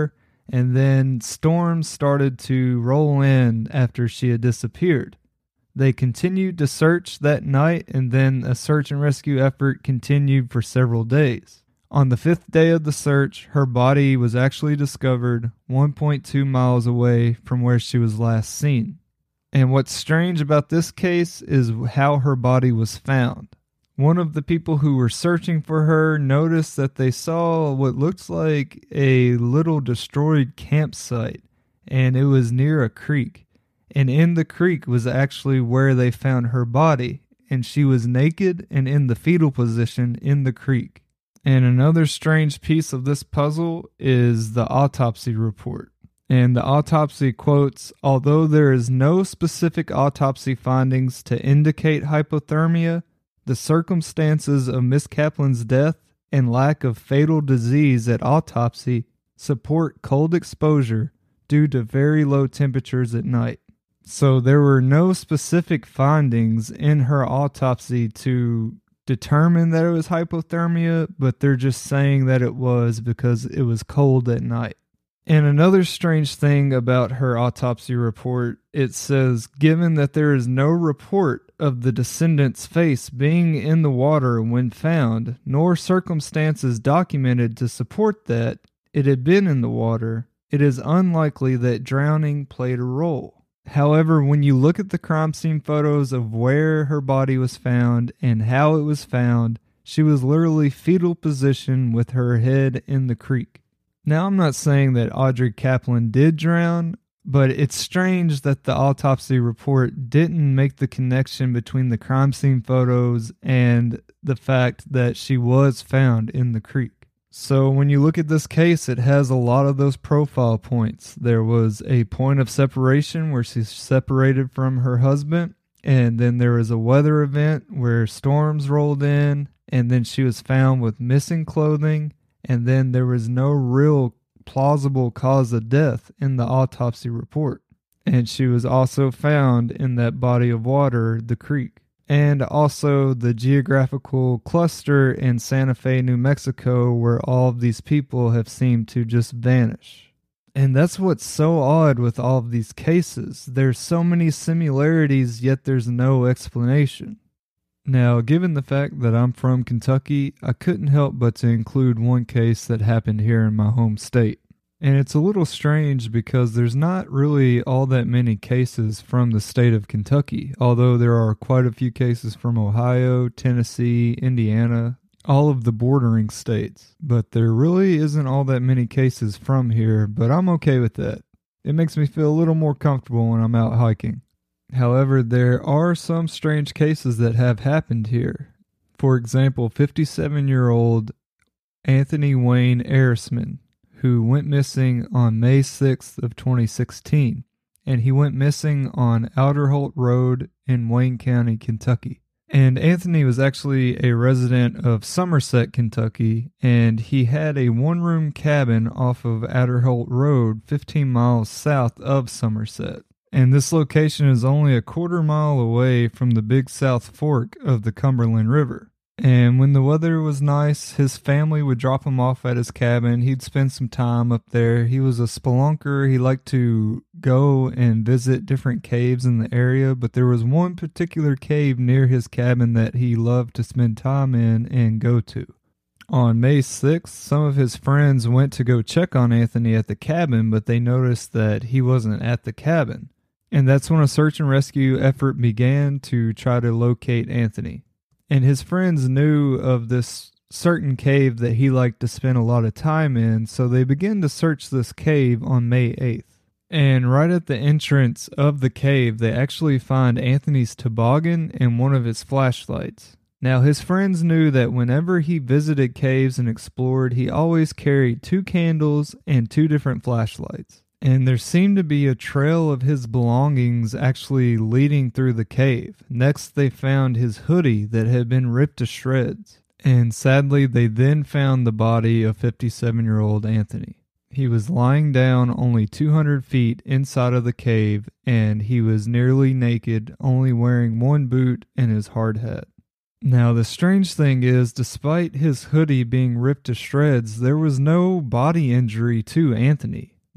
and then storms started to roll in after she had disappeared. They continued to search that night, and then a search and rescue effort continued for several days. On the 5th day of the search, her body was actually discovered 1.2 miles away from where she was last seen. And what's strange about this case is how her body was found. One of the people who were searching for her noticed that they saw what looks like a little destroyed campsite, and it was near a creek. And in the creek was actually where they found her body, and she was naked and in the fetal position in the creek. And another strange piece of this puzzle is the autopsy report. And the autopsy quotes, "Although there is no specific autopsy findings to indicate hypothermia, the circumstances of Miss Kaplan's death and lack of fatal disease at autopsy support cold exposure due to very low temperatures at night." So there were no specific findings in her autopsy to determine that it was hypothermia, but they're just saying that it was because it was cold at night. And another strange thing about her autopsy report, it says, given that there is no report of the descendant's face being in the water when found, nor circumstances documented to support that it had been in the water, it is unlikely that drowning played a role. However, when you look at the crime scene photos of where her body was found and how it was found, she was literally fetal position with her head in the creek. Now, I'm not saying that Audrey Kaplan did drown, but it's strange that the autopsy report didn't make the connection between the crime scene photos and the fact that she was found in the creek. So when you look at this case, it has a lot of those profile points. There was a point of separation where she's separated from her husband, and then there was a weather event where storms rolled in, and then she was found with missing clothing, and then there was no real plausible cause of death in the autopsy report. And she was also found in that body of water, the creek. And also the geographical cluster in Santa Fe, New Mexico, where all of these people have seemed to just vanish. And that's what's so odd with all of these cases. There's so many similarities, yet there's no explanation. Now, given the fact that I'm from Kentucky, I couldn't help but to include one case that happened here in my home state. And it's a little strange because there's not really all that many cases from the state of Kentucky, although there are quite a few cases from Ohio, Tennessee, Indiana, all of the bordering states. But there really isn't all that many cases from here, but I'm okay with that. It makes me feel a little more comfortable when I'm out hiking. However, there are some strange cases that have happened here. For example, 57-year-old Anthony Wayne Arisman, who went missing on May 6th of 2016, and he went missing on Outer Holt Road in Wayne County, Kentucky. And Anthony was actually a resident of Somerset, Kentucky, and he had a one-room cabin off of Outer Holt Road, 15 miles south of Somerset. And this location is only a quarter mile away from the Big South Fork of the Cumberland River. And when the weather was nice, his family would drop him off at his cabin. He'd spend some time up there. He was a spelunker. He liked to go and visit different caves in the area, but there was one particular cave near his cabin that he loved to spend time in and go to. On May 6th, some of his friends went to go check on Anthony at the cabin, but they noticed that he wasn't at the cabin. And that's when a search and rescue effort began to try to locate Anthony. And his friends knew of this certain cave that he liked to spend a lot of time in, so they began to search this cave on May 8th. And right at the entrance of the cave, they actually find Anthony's toboggan and one of his flashlights. Now, his friends knew that whenever he visited caves and explored, he always carried 2 candles and 2 different flashlights. And there seemed to be a trail of his belongings actually leading through the cave. Next, they found his hoodie that had been ripped to shreds. And sadly, they then found the body of 57-year-old Anthony. He was lying down only 200 feet inside of the cave, and he was nearly naked, only wearing one boot and his hard hat. Now, the strange thing is, despite his hoodie being ripped to shreds, there was no body injury to Anthony.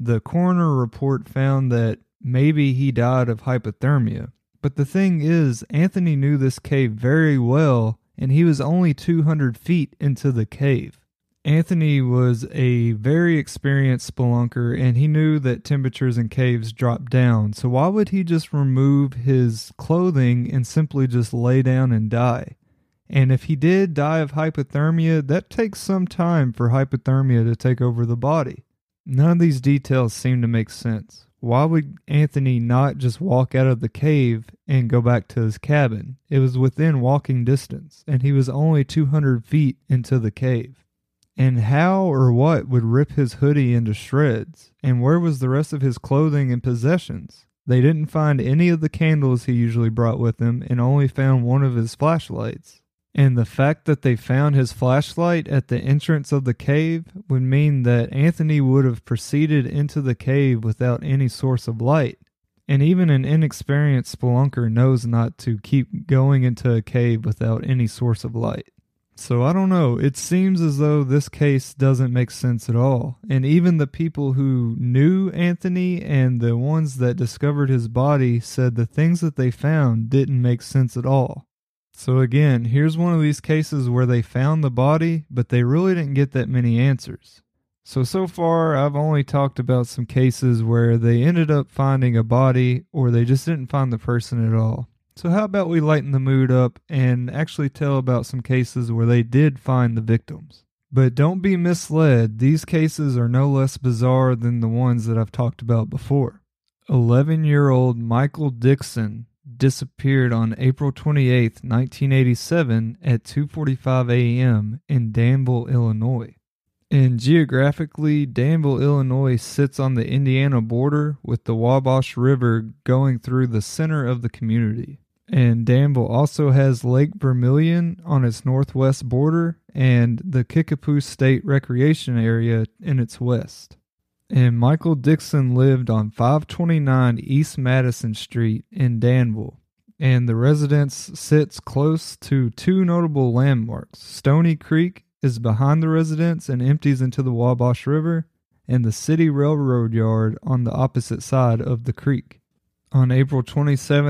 the coroner report found that maybe he died of hypothermia. But the thing is, Anthony knew this cave very well, and he was only 200 feet into the cave. Anthony was a very experienced spelunker, and he knew that temperatures in caves drop down, so why would he just remove his clothing and simply just lay down and die? And if he did die of hypothermia, that takes some time for hypothermia to take over the body. None of these details seem to make sense. Why would Anthony not just walk out of the cave and go back to his cabin? It was within walking distance, and he was only 200 feet into the cave. And how or what would rip his hoodie into shreds? And where was the rest of his clothing and possessions? They didn't find any of the candles he usually brought with him and only found one of his flashlights. And the fact that they found his flashlight at the entrance of the cave would mean that Anthony would have proceeded into the cave without any source of light. And even an inexperienced spelunker knows not to keep going into a cave without any source of light. So I don't know, it seems as though this case doesn't make sense at all. And even the people who knew Anthony and the ones that discovered his body said the things that they found didn't make sense at all. So again, here's one of these cases where they found the body, but they really didn't get that many answers. So far I've only talked about some cases where they ended up finding a body or they just didn't find the person at all. So how about we lighten the mood up and actually tell about some cases where they did find the victims. But don't be misled, these cases are no less bizarre than the ones that I've talked about before. 11-year-old Michael Dixon disappeared on April 28, 1987 at 2:45 a.m. in Danville, Illinois. And geographically, Danville, Illinois sits on the Indiana border with the Wabash River going through the center of the community. And Danville also has Lake Vermilion on its northwest border and the Kickapoo State Recreation Area in its west. And Michael Dixon lived on 529 East Madison Street in Danville. And the residence sits close to two notable landmarks. Stony Creek is behind the residence and empties into the Wabash River, and the city railroad yard on the opposite side of the creek. On April 27,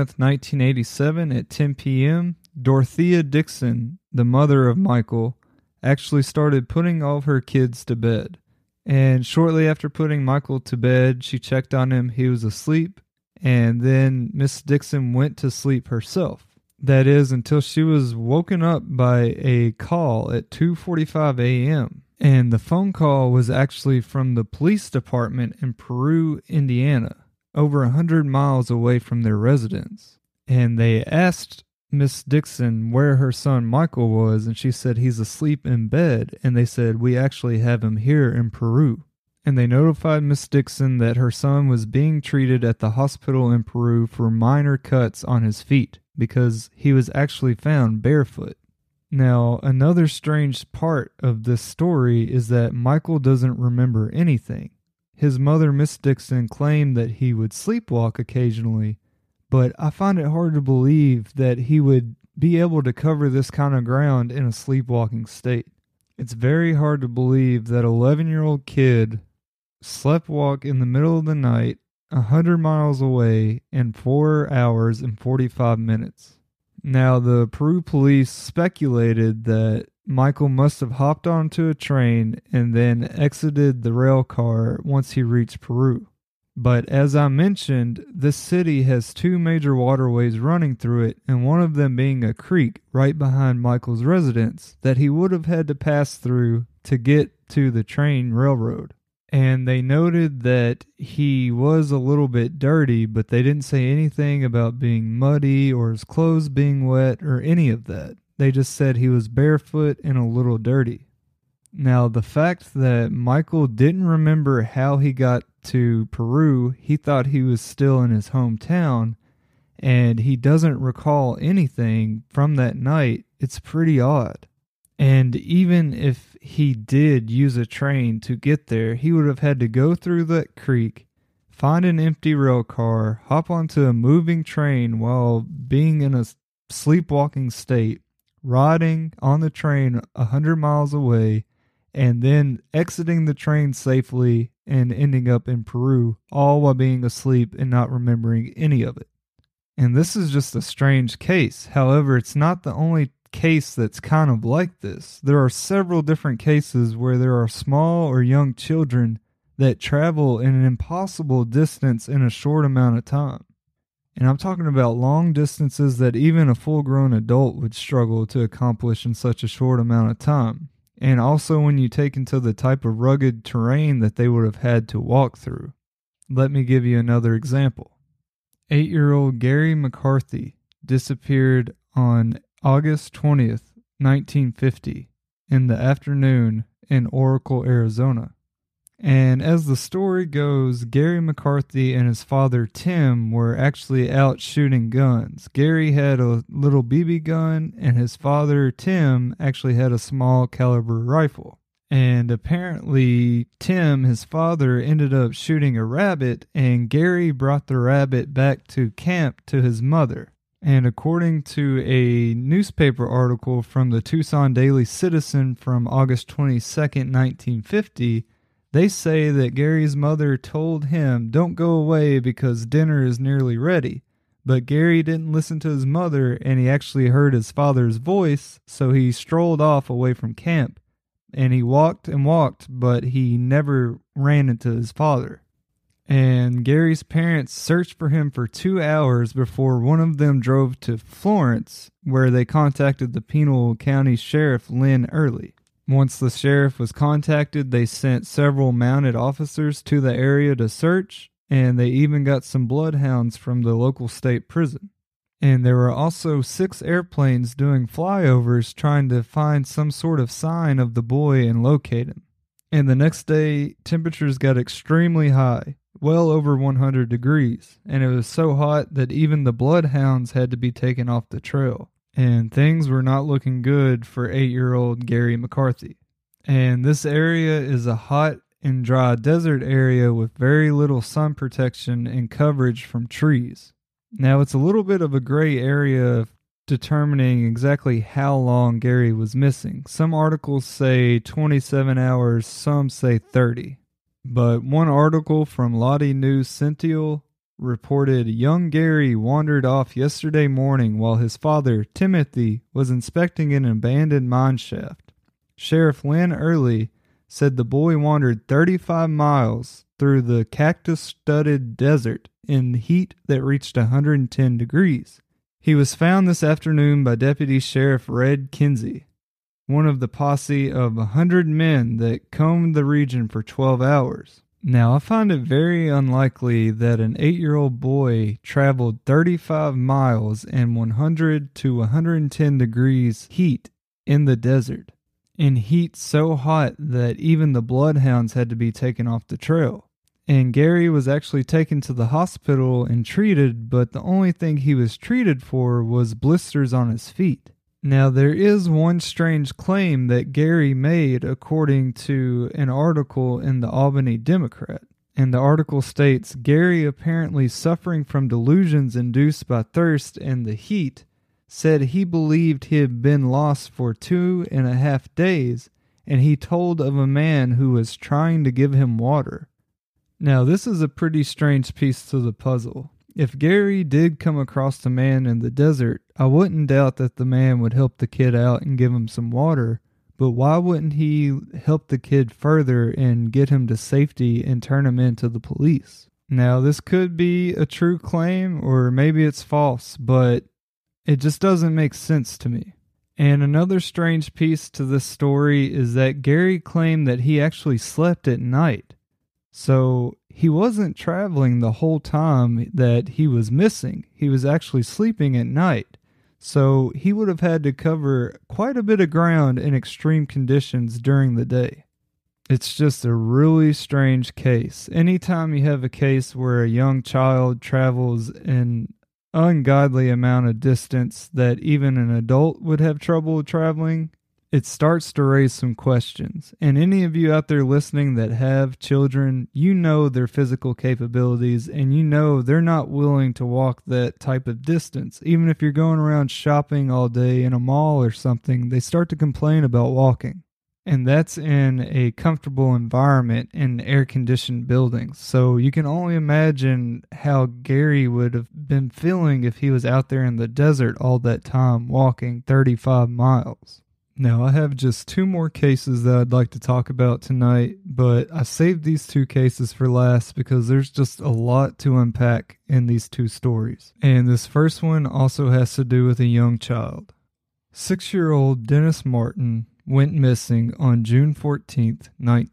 1987 at 10 p.m., Dorothea Dixon, the mother of Michael, actually started putting all of her kids to bed. And shortly after putting Michael to bed, she checked on him. He was asleep, and then Miss Dixon went to sleep herself. That is, until she was woken up by a call at 2:45 a.m. And the phone call was actually from the police department in Peru, Indiana, over 100 miles away from their residence. And they asked Miss Dixon where her son Michael was, and she said he's asleep in bed, and they said, we actually have him here in Peru. And they notified Miss Dixon that her son was being treated at the hospital in Peru for minor cuts on his feet, because he was actually found barefoot. Now, another strange part of this story is that Michael doesn't remember anything. His mother, Miss Dixon, claimed that he would sleepwalk occasionally, but I find it hard to believe that he would be able to cover this kind of ground in a sleepwalking state. It's very hard to believe that an 11-year-old kid sleptwalk in the middle of the night 100 miles away in 4 hours and 45 minutes. Now, the Peru police speculated that Michael must have hopped onto a train and then exited the rail car once he reached Peru. But as I mentioned, this city has two major waterways running through it, and one of them being a creek right behind Michael's residence that he would have had to pass through to get to the train railroad. And they noted that he was a little bit dirty, but they didn't say anything about being muddy or his clothes being wet or any of that. They just said he was barefoot and a little dirty. Now, the fact that Michael didn't remember how he got to Peru, he thought he was still in his hometown, and he doesn't recall anything from that night, it's pretty odd. And even if he did use a train to get there, he would have had to go through that creek, find an empty rail car, hop onto a moving train while being in a sleepwalking state, riding on the train 100 miles away, and then exiting the train safely and ending up in Peru, all while being asleep and not remembering any of it. And this is just a strange case. However, it's not the only case that's kind of like this. There are several different cases where there are small or young children that travel in an impossible distance in a short amount of time. And I'm talking about long distances that even a full-grown adult would struggle to accomplish in such a short amount of time. And also when you take into the type of rugged terrain that they would have had to walk through. Let me give you another example. 8-year-old Gary McCarthy disappeared on August 20th, 1950, in the afternoon in Oracle, Arizona. And as the story goes, Gary McCarthy and his father Tim were actually out shooting guns. Gary had a little BB gun, and his father Tim actually had a small caliber rifle. And apparently Tim, his father, ended up shooting a rabbit, and Gary brought the rabbit back to camp to his mother. And according to a newspaper article from the Tucson Daily Citizen from August 22nd, 1950, they say that Gary's mother told him, "Don't go away because dinner is nearly ready." But Gary didn't listen to his mother, and he actually heard his father's voice, so he strolled off away from camp. And he walked and walked, but he never ran into his father. And Gary's parents searched for him for 2 hours before one of them drove to Florence, where they contacted the Pinal County Sheriff Lynn Early. Once the sheriff was contacted, they sent several mounted officers to the area to search, and they even got some bloodhounds from the local state prison. And there were also 6 airplanes doing flyovers trying to find some sort of sign of the boy and locate him. And the next day, temperatures got extremely high, well over 100 degrees, and it was so hot that even the bloodhounds had to be taken off the trail. And things were not looking good for 8-year-old Gary McCarthy. And this area is a hot and dry desert area with very little sun protection and coverage from trees. Now, it's a little bit of a gray area of determining exactly how long Gary was missing. Some articles say 27 hours, some say 30. But one article from Lottie News Sentinel reported young Gary wandered off yesterday morning while his father, Timothy, was inspecting an abandoned mine shaft. Sheriff Lynn Early said the boy wandered 35 miles through the cactus-studded desert in heat that reached 110 degrees. He was found this afternoon by Deputy Sheriff Red Kinsey, one of the posse of 100 men that combed the region for 12 hours. Now, I find it very unlikely that an 8-year-old boy traveled 35 miles in 100 to 110 degrees heat in the desert, in heat so hot that even the bloodhounds had to be taken off the trail. And Gary was actually taken to the hospital and treated, but the only thing he was treated for was blisters on his feet. Now, there is one strange claim that Gary made according to an article in the Albany Democrat. And the article states, Gary, apparently suffering from delusions induced by thirst and the heat, said he believed he had been lost for 2.5 days, and he told of a man who was trying to give him water. Now, this is a pretty strange piece to the puzzle. If Gary did come across the man in the desert, I wouldn't doubt that the man would help the kid out and give him some water, but why wouldn't he help the kid further and get him to safety and turn him in to the police? Now, this could be a true claim, or maybe it's false, but it just doesn't make sense to me. And another strange piece to this story is that Gary claimed that he actually slept at night. So he wasn't traveling the whole time that he was missing. He was actually sleeping at night. So he would have had to cover quite a bit of ground in extreme conditions during the day. It's just a really strange case. Anytime you have a case where a young child travels an ungodly amount of distance that even an adult would have trouble traveling, it starts to raise some questions. And any of you out there listening that have children, you know their physical capabilities, and you know they're not willing to walk that type of distance. Even if you're going around shopping all day in a mall or something, they start to complain about walking. And that's in a comfortable environment in air-conditioned buildings. So you can only imagine how Gary would have been feeling if he was out there in the desert all that time walking 35 miles. Now, I have just 2 more cases that I'd like to talk about tonight, but I saved these 2 cases for last because there's just a lot to unpack in these 2 stories. And this first one also has to do with a young child. 6-year-old Dennis Martin went missing on June 14th,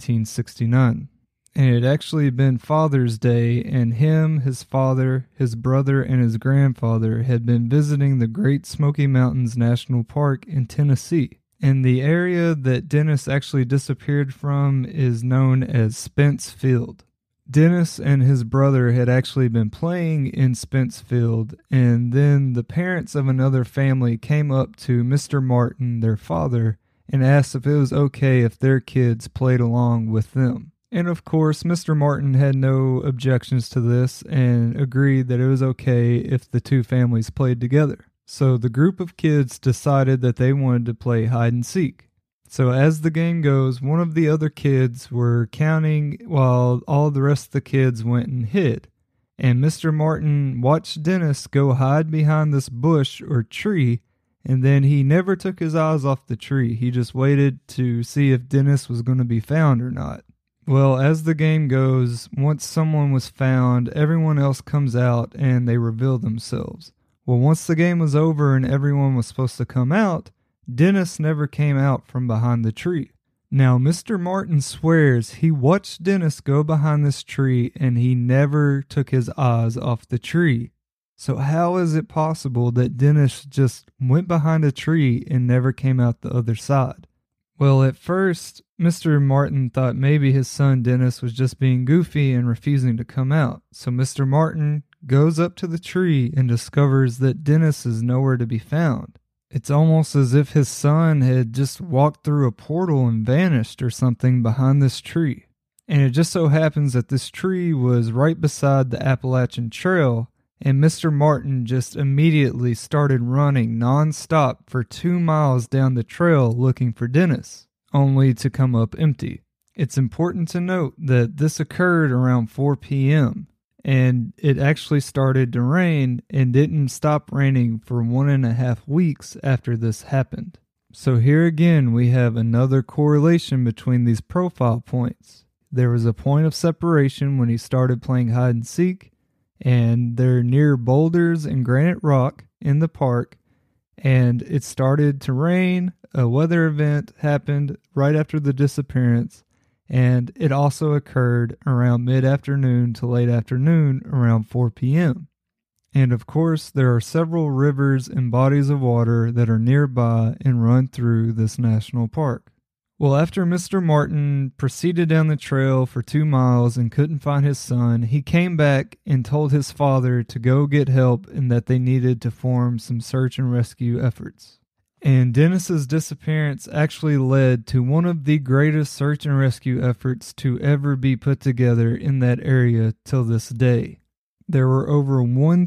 1969. And it had actually been Father's Day, and him, his father, his brother, and his grandfather had been visiting the Great Smoky Mountains National Park in Tennessee. And the area that Dennis actually disappeared from is known as Spence Field. Dennis and his brother had actually been playing in Spence Field, and then the parents of another family came up to Mr. Martin, their father, and asked if it was okay if their kids played along with them. And of course, Mr. Martin had no objections to this and agreed that it was okay if the 2 families played together. So the group of kids decided that they wanted to play hide and seek. So as the game goes, one of the other kids were counting while all the rest of the kids went and hid. And Mr. Martin watched Dennis go hide behind this bush or tree, and then he never took his eyes off the tree. He just waited to see if Dennis was going to be found or not. Well, as the game goes, once someone was found, everyone else comes out and they reveal themselves. Well, once the game was over and everyone was supposed to come out, Dennis never came out from behind the tree. Now, Mr. Martin swears he watched Dennis go behind this tree and he never took his eyes off the tree. So how is it possible that Dennis just went behind a tree and never came out the other side? Well, at first, Mr. Martin thought maybe his son Dennis was just being goofy and refusing to come out. So Mr. Martin goes up to the tree and discovers that Dennis is nowhere to be found. It's almost as if his son had just walked through a portal and vanished or something behind this tree. And it just so happens that this tree was right beside the Appalachian Trail, and Mr. Martin just immediately started running non-stop for 2 miles down the trail looking for Dennis, only to come up empty. It's important to note that this occurred around 4 p.m., and it actually started to rain and didn't stop raining for 1.5 weeks after this happened. So here again we have another correlation between these profile points. There was a point of separation when he started playing hide and seek, and they're near boulders and granite rock in the park, and it started to rain. A weather event happened right after the disappearance, and it also occurred around mid-afternoon to late afternoon around 4 p.m. And of course, there are several rivers and bodies of water that are nearby and run through this national park. Well, after Mr. Martin proceeded down the trail for 2 miles and couldn't find his son, he came back and told his father to go get help and that they needed to form some search and rescue efforts. And Dennis's disappearance actually led to one of the greatest search and rescue efforts to ever be put together in that area till this day. There were over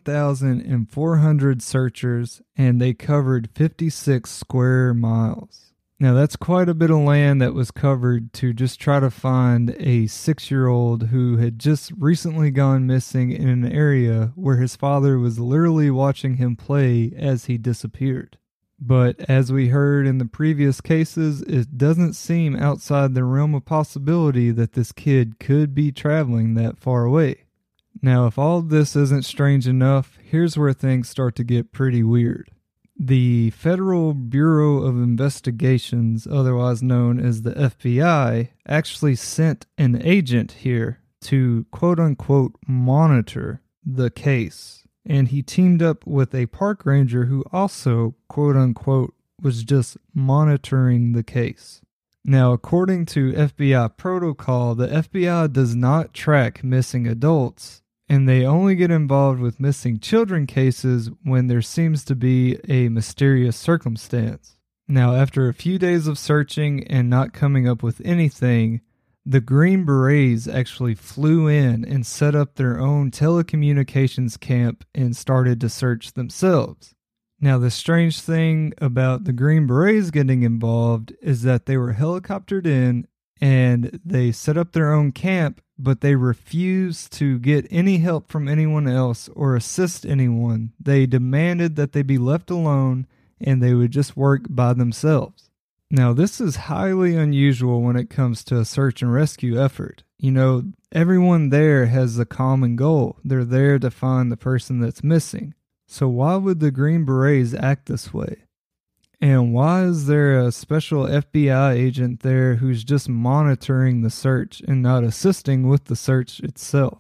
1,400 searchers, and they covered 56 square miles. Now, that's quite a bit of land that was covered to just try to find a 6-year-old who had just recently gone missing in an area where his father was literally watching him play as he disappeared. But as we heard in the previous cases, it doesn't seem outside the realm of possibility that this kid could be traveling that far away. Now, if all of this isn't strange enough, here's where things start to get pretty weird. The Federal Bureau of Investigations, otherwise known as the FBI, actually sent an agent here to quote-unquote monitor the case. And he teamed up with a park ranger who also, quote-unquote, was just monitoring the case. Now, according to FBI protocol, the FBI does not track missing adults, and they only get involved with missing children cases when there seems to be a mysterious circumstance. Now, after a few days of searching and not coming up with anything, the Green Berets actually flew in and set up their own telecommunications camp and started to search themselves. Now, the strange thing about the Green Berets getting involved is that they were helicoptered in and they set up their own camp, but they refused to get any help from anyone else or assist anyone. They demanded that they be left alone and they would just work by themselves. Now, this is highly unusual when it comes to a search and rescue effort. You know, everyone there has a common goal. They're there to find the person that's missing. So why would the Green Berets act this way? And why is there a special FBI agent there who's just monitoring the search and not assisting with the search itself?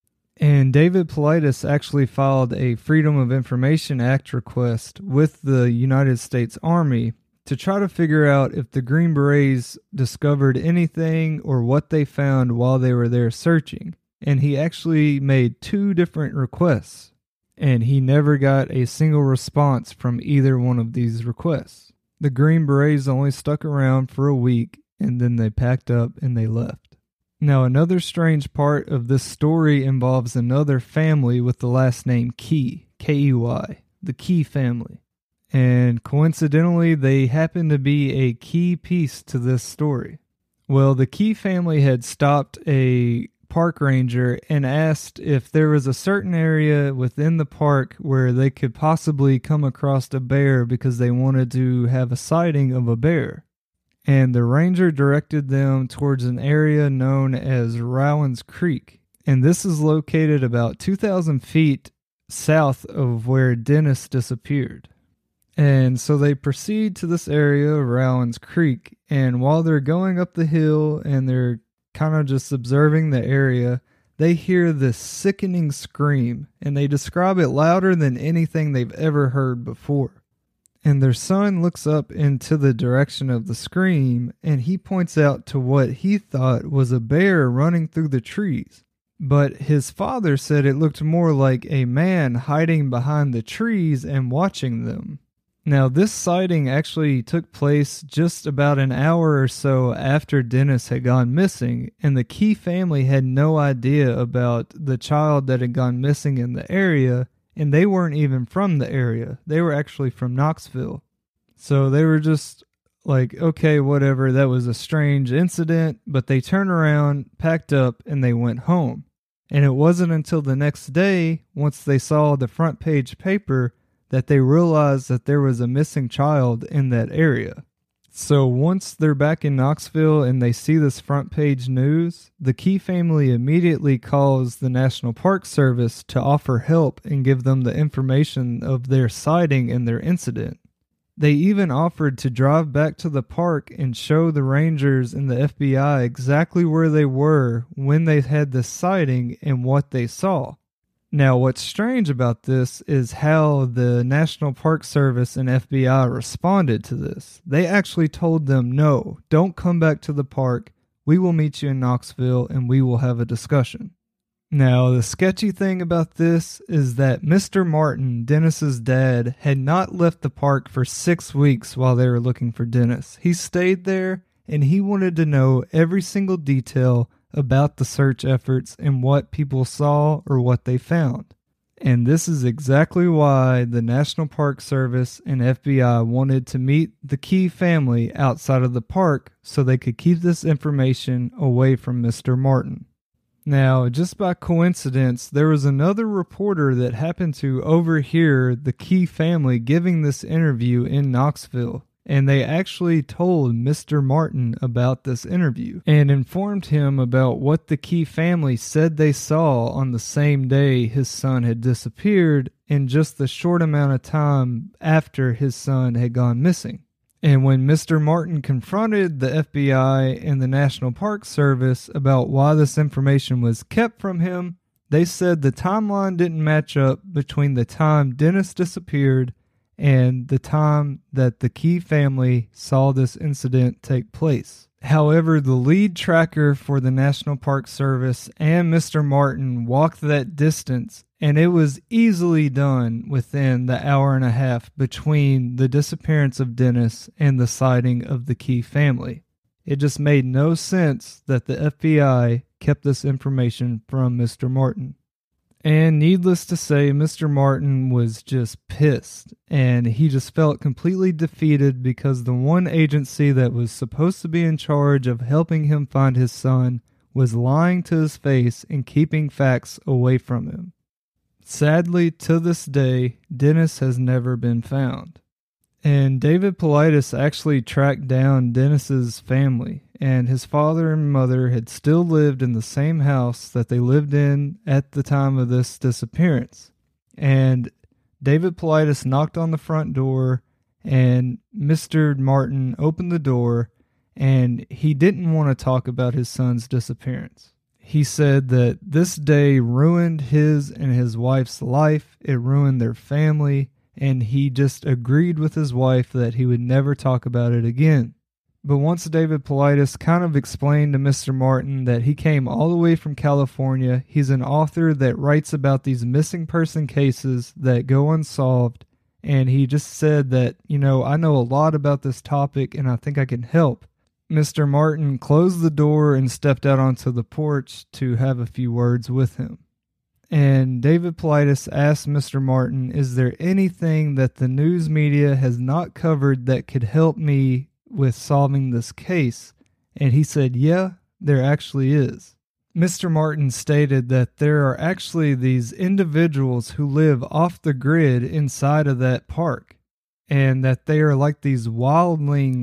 And David Paulides actually filed a Freedom of Information Act request with the United States Army to try to figure out if the Green Berets discovered anything or what they found while they were there searching. And he actually made 2 different requests, and he never got a single response from either one of these requests. The Green Berets only stuck around for a week, and then they packed up and they left. Now, another strange part of this story involves another family with the last name Key, K-E-Y, the Key family. And coincidentally, they happen to be a key piece to this story. Well, the Key family had stopped a park ranger and asked if there was a certain area within the park where they could possibly come across a bear because they wanted to have a sighting of a bear. And the ranger directed them towards an area known as Rowan's Creek. And this is located about 2,000 feet south of where Dennis disappeared. And so they proceed to this area of Rowan's Creek, and while they're going up the hill and they're kind of just observing the area, they hear this sickening scream, and they describe it louder than anything they've ever heard before. And their son looks up into the direction of the scream, and he points out to what he thought was a bear running through the trees. But his father said it looked more like a man hiding behind the trees and watching them. Now, this sighting actually took place just about an hour or so after Dennis had gone missing, and the Key family had no idea about the child that had gone missing in the area, and they weren't even from the area. They were actually from Knoxville. So they were just like, okay, whatever, that was a strange incident, but they turned around, packed up, and they went home. And it wasn't until the next day, once they saw the front page paper, that they realized that there was a missing child in that area. So once they're back in Knoxville and they see this front page news, the Key family immediately calls the National Park Service to offer help and give them the information of their sighting and their incident. They even offered to drive back to the park and show the rangers and the FBI exactly where they were when they had this sighting and what they saw. Now, what's strange about this is how the National Park Service and FBI responded to this. They actually told them, no, don't come back to the park. We will meet you in Knoxville and we will have a discussion. Now, the sketchy thing about this is that Mr. Martin, Dennis's dad, had not left the park for 6 weeks while they were looking for Dennis. He stayed there and he wanted to know every single detail about the search efforts and what people saw or what they found. And this is exactly why the National Park Service and FBI wanted to meet the Key family outside of the park so they could keep this information away from Mr. Martin. Now, just by coincidence, there was another reporter that happened to overhear the Key family giving this interview in Knoxville. And they actually told Mr. Martin about this interview and informed him about what the Key family said they saw on the same day his son had disappeared in just the short amount of time after his son had gone missing. And when Mr. Martin confronted the FBI and the National Park Service about why this information was kept from him, they said the timeline didn't match up between the time Dennis disappeared and the time that the Key family saw this incident take place. However, the lead tracker for the National Park Service and Mr. Martin walked that distance, and it was easily done within the hour and a half between the disappearance of Dennis and the sighting of the Key family. It just made no sense that the FBI kept this information from Mr. Martin. And needless to say, Mr. Martin was just pissed, and he just felt completely defeated because the one agency that was supposed to be in charge of helping him find his son was lying to his face and keeping facts away from him. Sadly, to this day, Dennis has never been found. And David Paulides actually tracked down Dennis's family, and his father and mother had still lived in the same house that they lived in at the time of this disappearance. And David Paulides knocked on the front door, and Mr. Martin opened the door, and he didn't want to talk about his son's disappearance. He said that this day ruined his and his wife's life, it ruined their family, and he just agreed with his wife that he would never talk about it again. But once David Paulides kind of explained to Mr. Martin that he came all the way from California, he's an author that writes about these missing person cases that go unsolved, and he just said that, I know a lot about this topic and I think I can help. Mr. Martin closed the door and stepped out onto the porch to have a few words with him. And David Paulides asked Mr. Martin, is there anything that the news media has not covered that could help me with solving this case? And he said, yeah, there actually is. Mr. Martin stated that there are actually these individuals who live off the grid inside of that park, and that they are like these wild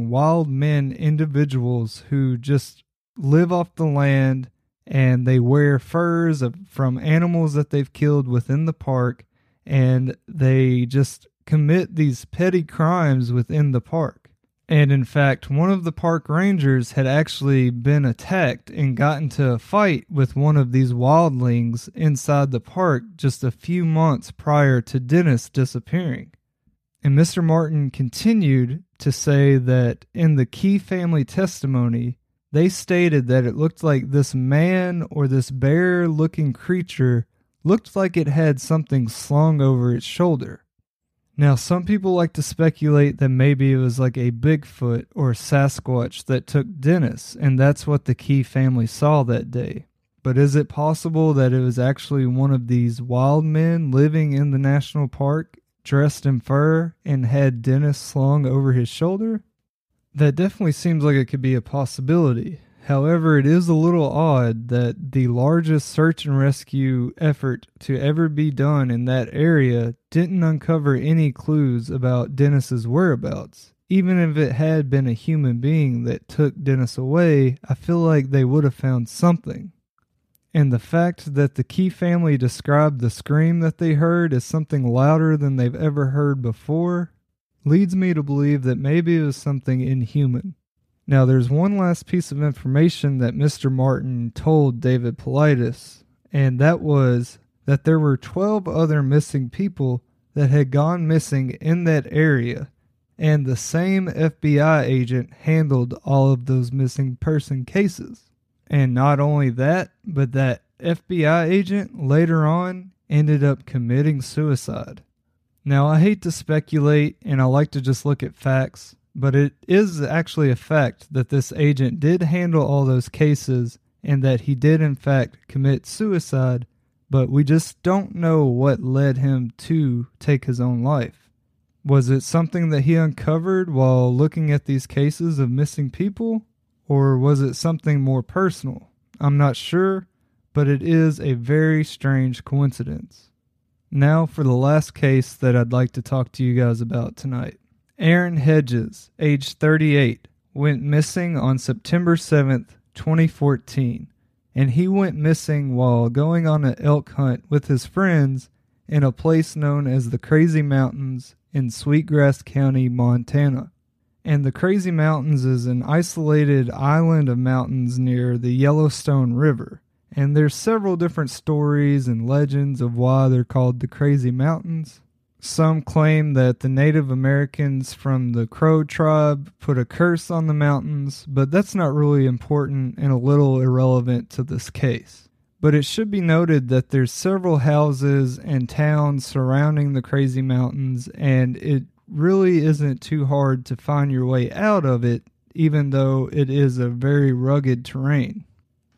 men individuals who just live off the land, and they wear furs from animals that they've killed within the park, and they just commit these petty crimes within the park. And in fact, one of the park rangers had actually been attacked and got into a fight with one of these wildlings inside the park just a few months prior to Dennis disappearing. And Mr. Martin continued to say that in the Key family testimony, they stated that it looked like this man or this bear-looking creature looked like it had something slung over its shoulder. Now, some people like to speculate that maybe it was like a Bigfoot or Sasquatch that took Dennis, and that's what the Key family saw that day. But is it possible that it was actually one of these wild men living in the national park, dressed in fur, and had Dennis slung over his shoulder? That definitely seems like it could be a possibility. However, it is a little odd that the largest search and rescue effort to ever be done in that area didn't uncover any clues about Dennis's whereabouts. Even if it had been a human being that took Dennis away, I feel like they would have found something. And the fact that the Key family described the scream that they heard as something louder than they've ever heard before leads me to believe that maybe it was something inhuman. Now, there's one last piece of information that Mr. Martin told David Paulides, and that was that there were 12 other missing people that had gone missing in that area, and the same FBI agent handled all of those missing person cases. And not only that, but that FBI agent later on ended up committing suicide. Now, I hate to speculate, and I like to just look at facts, but it is actually a fact that this agent did handle all those cases and that he did in fact commit suicide, but we just don't know what led him to take his own life. Was it something that he uncovered while looking at these cases of missing people, or was it something more personal? I'm not sure, but it is a very strange coincidence. Now for the last case that I'd like to talk to you guys about tonight. Aaron Hedges, age 38, went missing on September 7th, 2014, and he went missing while going on an elk hunt with his friends in a place known as the Crazy Mountains in Sweetgrass County, Montana. And the Crazy Mountains is an isolated island of mountains near the Yellowstone River. And there's several different stories and legends of why they're called the Crazy Mountains. Some claim that the Native Americans from the Crow tribe put a curse on the mountains, but that's not really important and a little irrelevant to this case. But it should be noted that there's several houses and towns surrounding the Crazy Mountains, and it really isn't too hard to find your way out of it, even though it is a very rugged terrain.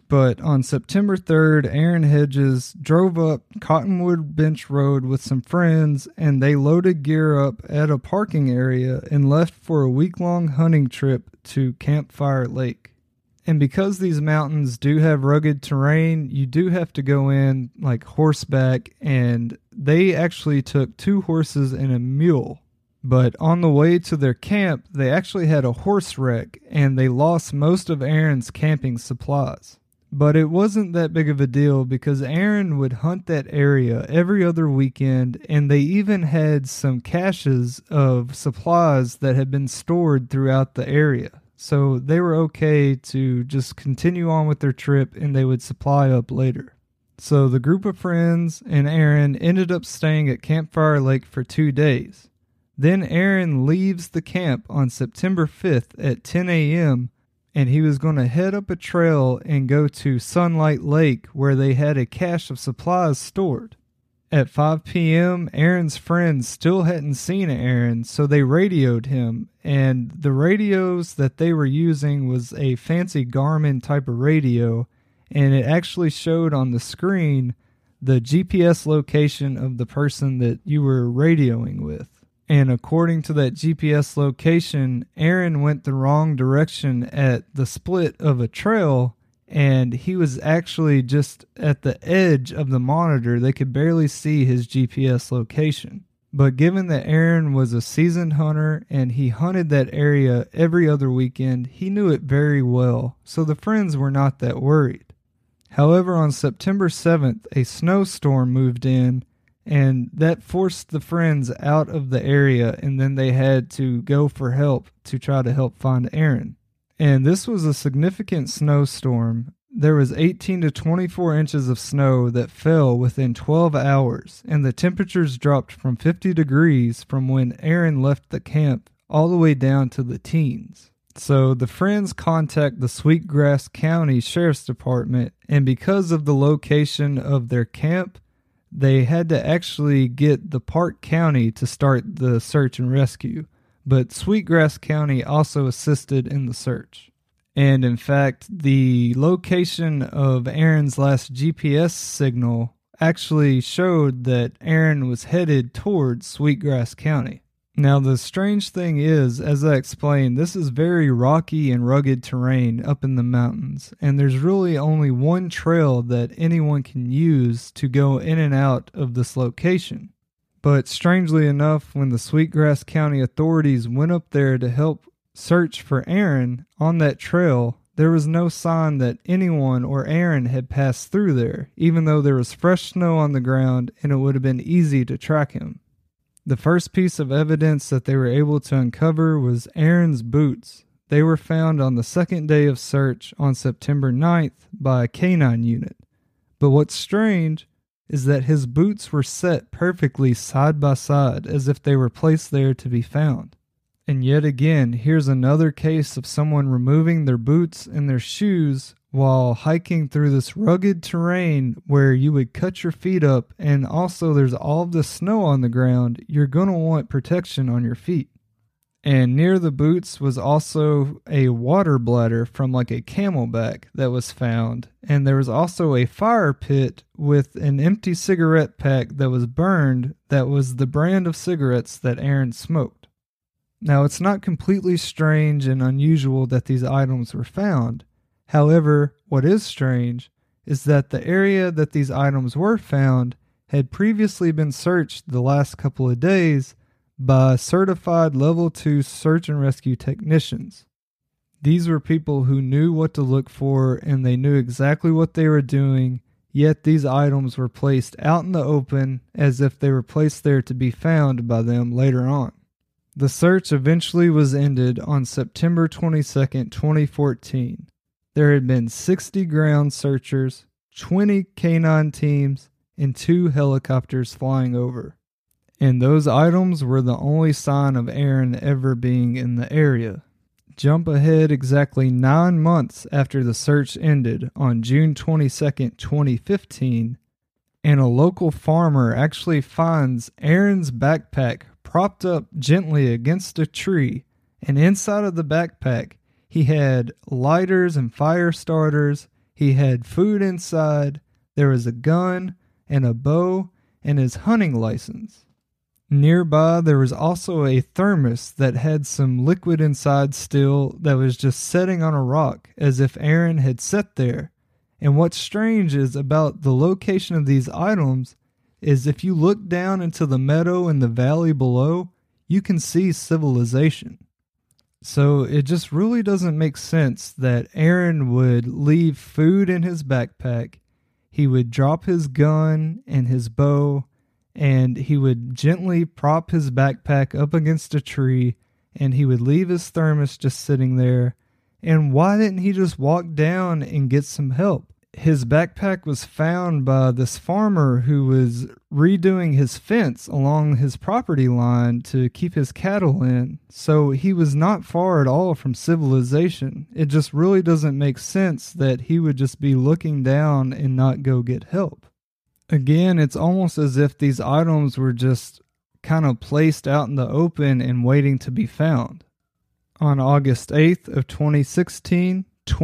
But on September 3rd, Aaron Hedges drove up Cottonwood Bench Road with some friends, and they loaded gear up at a parking area and left for a week-long hunting trip to Campfire Lake. And because these mountains do have rugged terrain, you do have to go in like horseback, and they actually took 2 horses and a mule. But on the way to their camp, they actually had a horse wreck, and they lost most of Aaron's camping supplies. But it wasn't that big of a deal because Aaron would hunt that area every other weekend, and they even had some caches of supplies that had been stored throughout the area. So they were okay to just continue on with their trip, and they would supply up later. So the group of friends and Aaron ended up staying at Campfire Lake for 2 days. Then Aaron leaves the camp on September 5th at 10 a.m., and he was going to head up a trail and go to Sunlight Lake where they had a cache of supplies stored. At 5 p.m., Aaron's friends still hadn't seen Aaron, so they radioed him, and the radios that they were using was a fancy Garmin type of radio, and it actually showed on the screen the GPS location of the person that you were radioing with. And according to that GPS location, Aaron went the wrong direction at the split of a trail, and he was actually just at the edge of the monitor. They could barely see his GPS location. But given that Aaron was a seasoned hunter and he hunted that area every other weekend, he knew it very well, so the friends were not that worried. However, on September 7th, a snowstorm moved in, and that forced the friends out of the area, and then they had to go for help to try to help find Aaron. And this was a significant snowstorm. There was 18 to 24 inches of snow that fell within 12 hours, and the temperatures dropped from 50 degrees from when Aaron left the camp all the way down to the teens. So the friends contact the Sweetgrass County Sheriff's Department, and because of the location of their camp, they had to actually get the Park County to start the search and rescue, but Sweetgrass County also assisted in the search. And in fact, the location of Aaron's last GPS signal actually showed that Aaron was headed towards Sweetgrass County. Now, the strange thing is, as I explained, this is very rocky and rugged terrain up in the mountains, and there's really only one trail that anyone can use to go in and out of this location. But strangely enough, when the Sweetgrass County authorities went up there to help search for Aaron on that trail, there was no sign that anyone or Aaron had passed through there, even though there was fresh snow on the ground and it would have been easy to track him. The first piece of evidence that they were able to uncover was Aaron's boots. They were found on the second day of search on September 9th by a canine unit. But what's strange is that his boots were set perfectly side by side as if they were placed there to be found. And yet again, here's another case of someone removing their boots and their shoes while hiking through this rugged terrain where you would cut your feet up, and also there's all of the snow on the ground. You're going to want protection on your feet. And near the boots was also a water bladder from like a camelback that was found, and there was also a fire pit with an empty cigarette pack that was burned that was the brand of cigarettes that Aaron smoked. Now, it's not completely strange and unusual that these items were found. However, what is strange is that the area that these items were found had previously been searched the last couple of days by certified level 2 search and rescue technicians. These were people who knew what to look for and they knew exactly what they were doing, yet these items were placed out in the open as if they were placed there to be found by them later on. The search eventually was ended on September 22nd, 2014. There had been 60 ground searchers, 20 canine teams, and 2 helicopters flying over. And those items were the only sign of Aaron ever being in the area. Jump ahead exactly 9 months after the search ended on June 22nd, 2015, and a local farmer actually finds Aaron's backpack propped up gently against a tree, and inside of the backpack he had lighters and fire starters. He had food inside, there was a gun and a bow and his hunting license. Nearby, there was also a thermos that had some liquid inside still that was just sitting on a rock as if Aaron had sat there. And what's strange is about the location of these items is if you look down into the meadow and the valley below, you can see civilization. So it just really doesn't make sense that Aaron would leave food in his backpack, he would drop his gun and his bow, and he would gently prop his backpack up against a tree, and he would leave his thermos just sitting there. And why didn't he just walk down and get some help? His backpack was found by this farmer who was redoing his fence along his property line to keep his cattle in. So he was not far at all from civilization. It just really doesn't make sense that he would just be looking down and not go get help. Again, it's almost as if these items were just kind of placed out in the open and waiting to be found. On August 8th of 2016,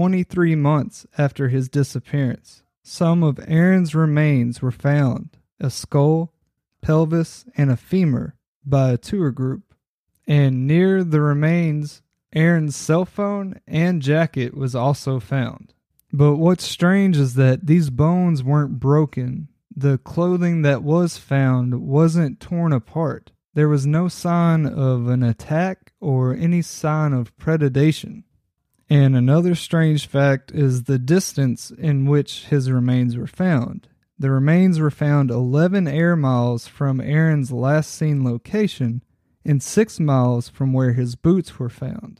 23 months after his disappearance, some of Aaron's remains were found, a skull, pelvis, and a femur by a tour group. And near the remains, Aaron's cell phone and jacket was also found. But what's strange is that these bones weren't broken. The clothing that was found wasn't torn apart. There was no sign of an attack or any sign of predation. And another strange fact is the distance in which his remains were found. The remains were found 11 air miles from Aaron's last seen location and 6 miles from where his boots were found.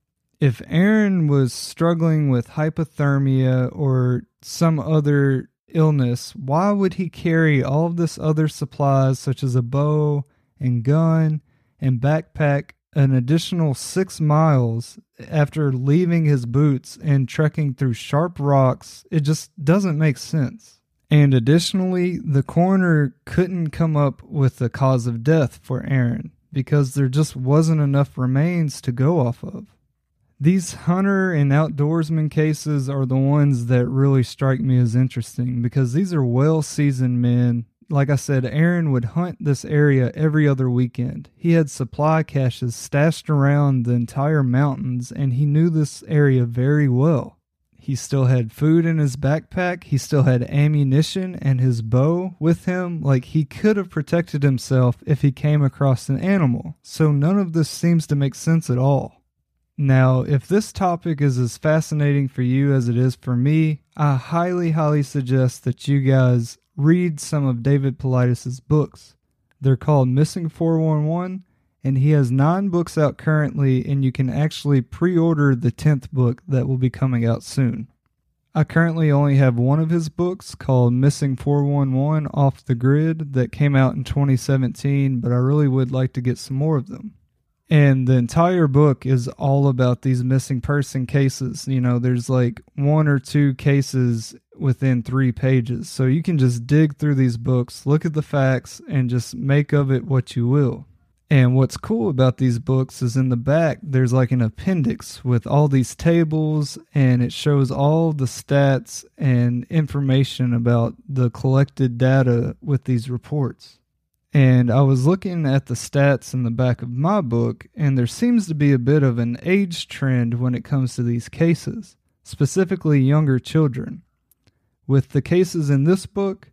If Aaron was struggling with hypothermia or some other illness, why would he carry all of this other supplies such as a bow and gun and backpack an additional 6 miles after leaving his boots and trekking through sharp rocks? It just doesn't make sense. And additionally, the coroner couldn't come up with the cause of death for Aaron because there just wasn't enough remains to go off of. These hunter and outdoorsman cases are the ones that really strike me as interesting because these are well-seasoned men. Like I said, Aaron would hunt this area every other weekend. He had supply caches stashed around the entire mountains, and he knew this area very well. He still had food in his backpack. He still had ammunition and his bow with him. Like, he could have protected himself if he came across an animal. So none of this seems to make sense at all. Now, if this topic is as fascinating for you as it is for me, I highly suggest that you guys read some of David Paulides' books. They're called Missing 411, and he has 9 books out currently, and you can actually pre-order the 10th book that will be coming out soon. I currently only have one of his books called Missing 411 Off the Grid that came out in 2017, but I really would like to get some more of them. And the entire book is all about these missing person cases. You know, there's like 1 or 2 cases within 3 pages. So you can just dig through these books, look at the facts, and just make of it what you will. And what's cool about these books is in the back, there's like an appendix with all these tables, and it shows all the stats and information about the collected data with these reports. And I was looking at the stats in the back of my book, and there seems to be a bit of an age trend when it comes to these cases, specifically younger children. With the cases in this book,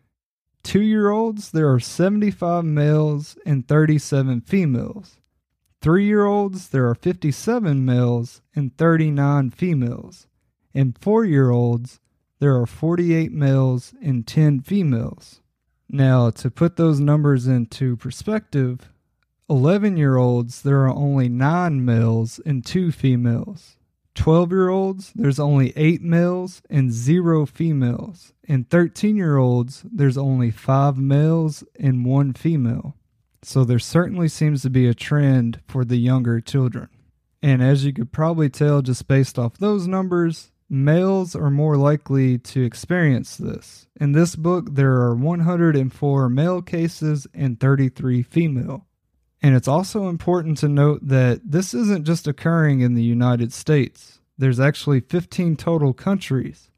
2-year-olds, there are 75 males and 37 females. 3-year-olds, there are 57 males and 39 females. And 4-year-olds, there are 48 males and 10 females. Now, to put those numbers into perspective, 11-year-olds, there are only 9 males and 2 females. 12-year-olds, there's only 8 males and 0 females. And 13-year-olds, there's only 5 males and 1 female. So there certainly seems to be a trend for the younger children. And as you could probably tell just based off those numbers, males are more likely to experience this. In this book, there are 104 male cases and 33 female. And it's also important to note that this isn't just occurring in the United States. There's actually 15 total countries.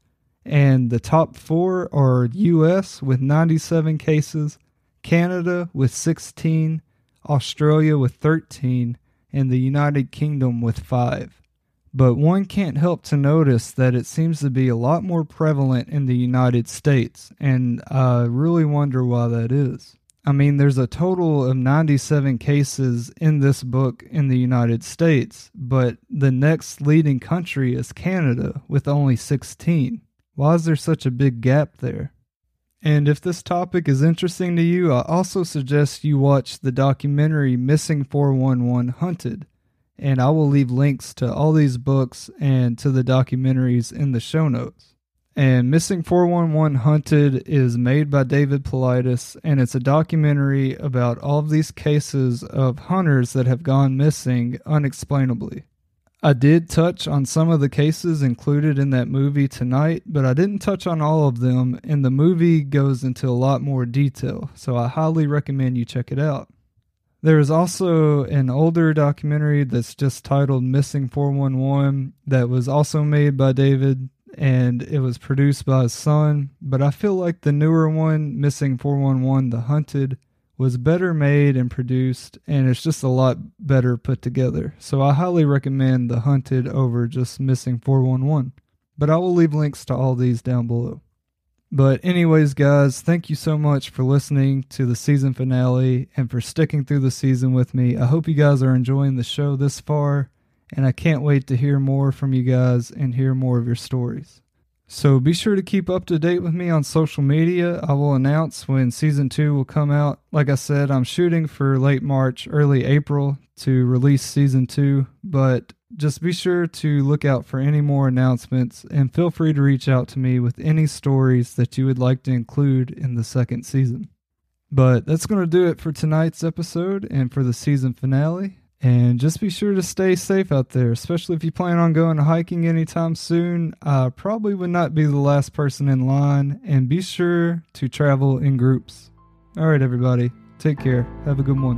And the top 4 are US with 97 cases, Canada with 16, Australia with 13, and the United Kingdom with 5. But one can't help to notice that it seems to be a lot more prevalent in the United States, and I really wonder why that is. I mean, there's a total of 97 cases in this book in the United States, but the next leading country is Canada with only 16. Why is there such a big gap there? And if this topic is interesting to you, I also suggest you watch the documentary Missing 411 Hunted. And I will leave links to all these books and to the documentaries in the show notes. And Missing 411 Hunted is made by David Paulides, and it's a documentary about all of these cases of hunters that have gone missing unexplainably. I did touch on some of the cases included in that movie tonight, but I didn't touch on all of them, and the movie goes into a lot more detail, so I highly recommend you check it out. There is also an older documentary that's just titled Missing 411 that was also made by David, and it was produced by his son, but I feel like the newer one, Missing 411 The Hunted, was better made and produced, and it's just a lot better put together. So I highly recommend The Hunted over just Missing 411. But I will leave links to all these down below. But anyways, guys, thank you so much for listening to the season finale and for sticking through the season with me. I hope you guys are enjoying the show this far, and I can't wait to hear more from you guys and hear more of your stories. So be sure to keep up to date with me on social media. I will announce when season 2 will come out. Like I said, I'm shooting for late March, early April to release season 2, but just be sure to look out for any more announcements, and feel free to reach out to me with any stories that you would like to include in the second season. But that's going to do it for tonight's episode and for the season finale. And just be sure to stay safe out there, especially if you plan on going hiking anytime soon. I probably would not be the last person in line, and be sure to travel in groups. All right, everybody, take care. Have a good one.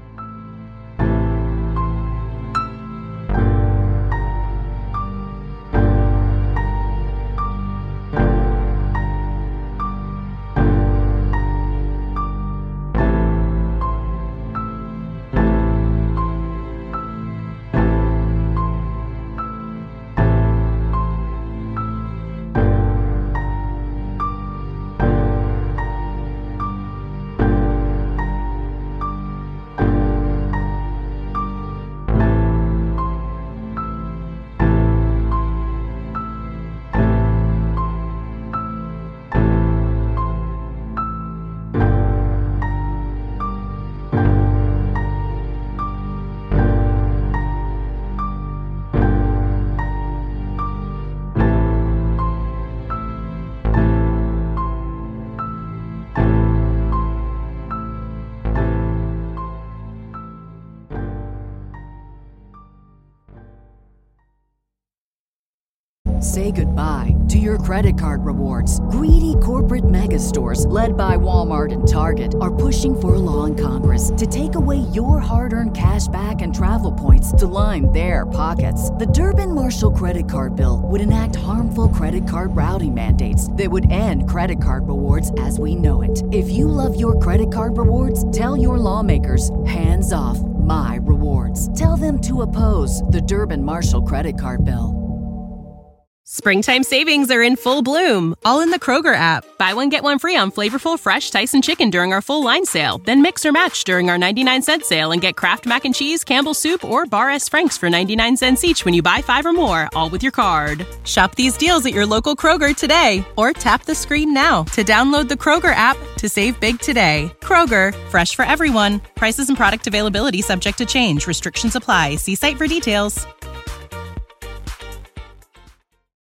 Say goodbye to your credit card rewards. Greedy corporate mega stores, led by Walmart and Target, are pushing for a law in Congress to take away your hard-earned cash back and travel points to line their pockets. The Durbin-Marshall credit card bill would enact harmful credit card routing mandates that would end credit card rewards as we know it. If you love your credit card rewards, tell your lawmakers, hands off my rewards. Tell them to oppose the Durbin-Marshall credit card bill. Springtime savings are in full bloom, all in the Kroger app. Buy one, get one free on flavorful, fresh Tyson chicken during our full line sale. Then mix or match during our 99-cent sale and get Kraft Mac and Cheese, Campbell's Soup, or Bar S. Frank's for 99 cents each when you buy 5 or more, all with your card. Shop these deals at your local Kroger today, or tap the screen now to download the Kroger app to save big today. Kroger, fresh for everyone. Prices and product availability subject to change. Restrictions apply. See site for details.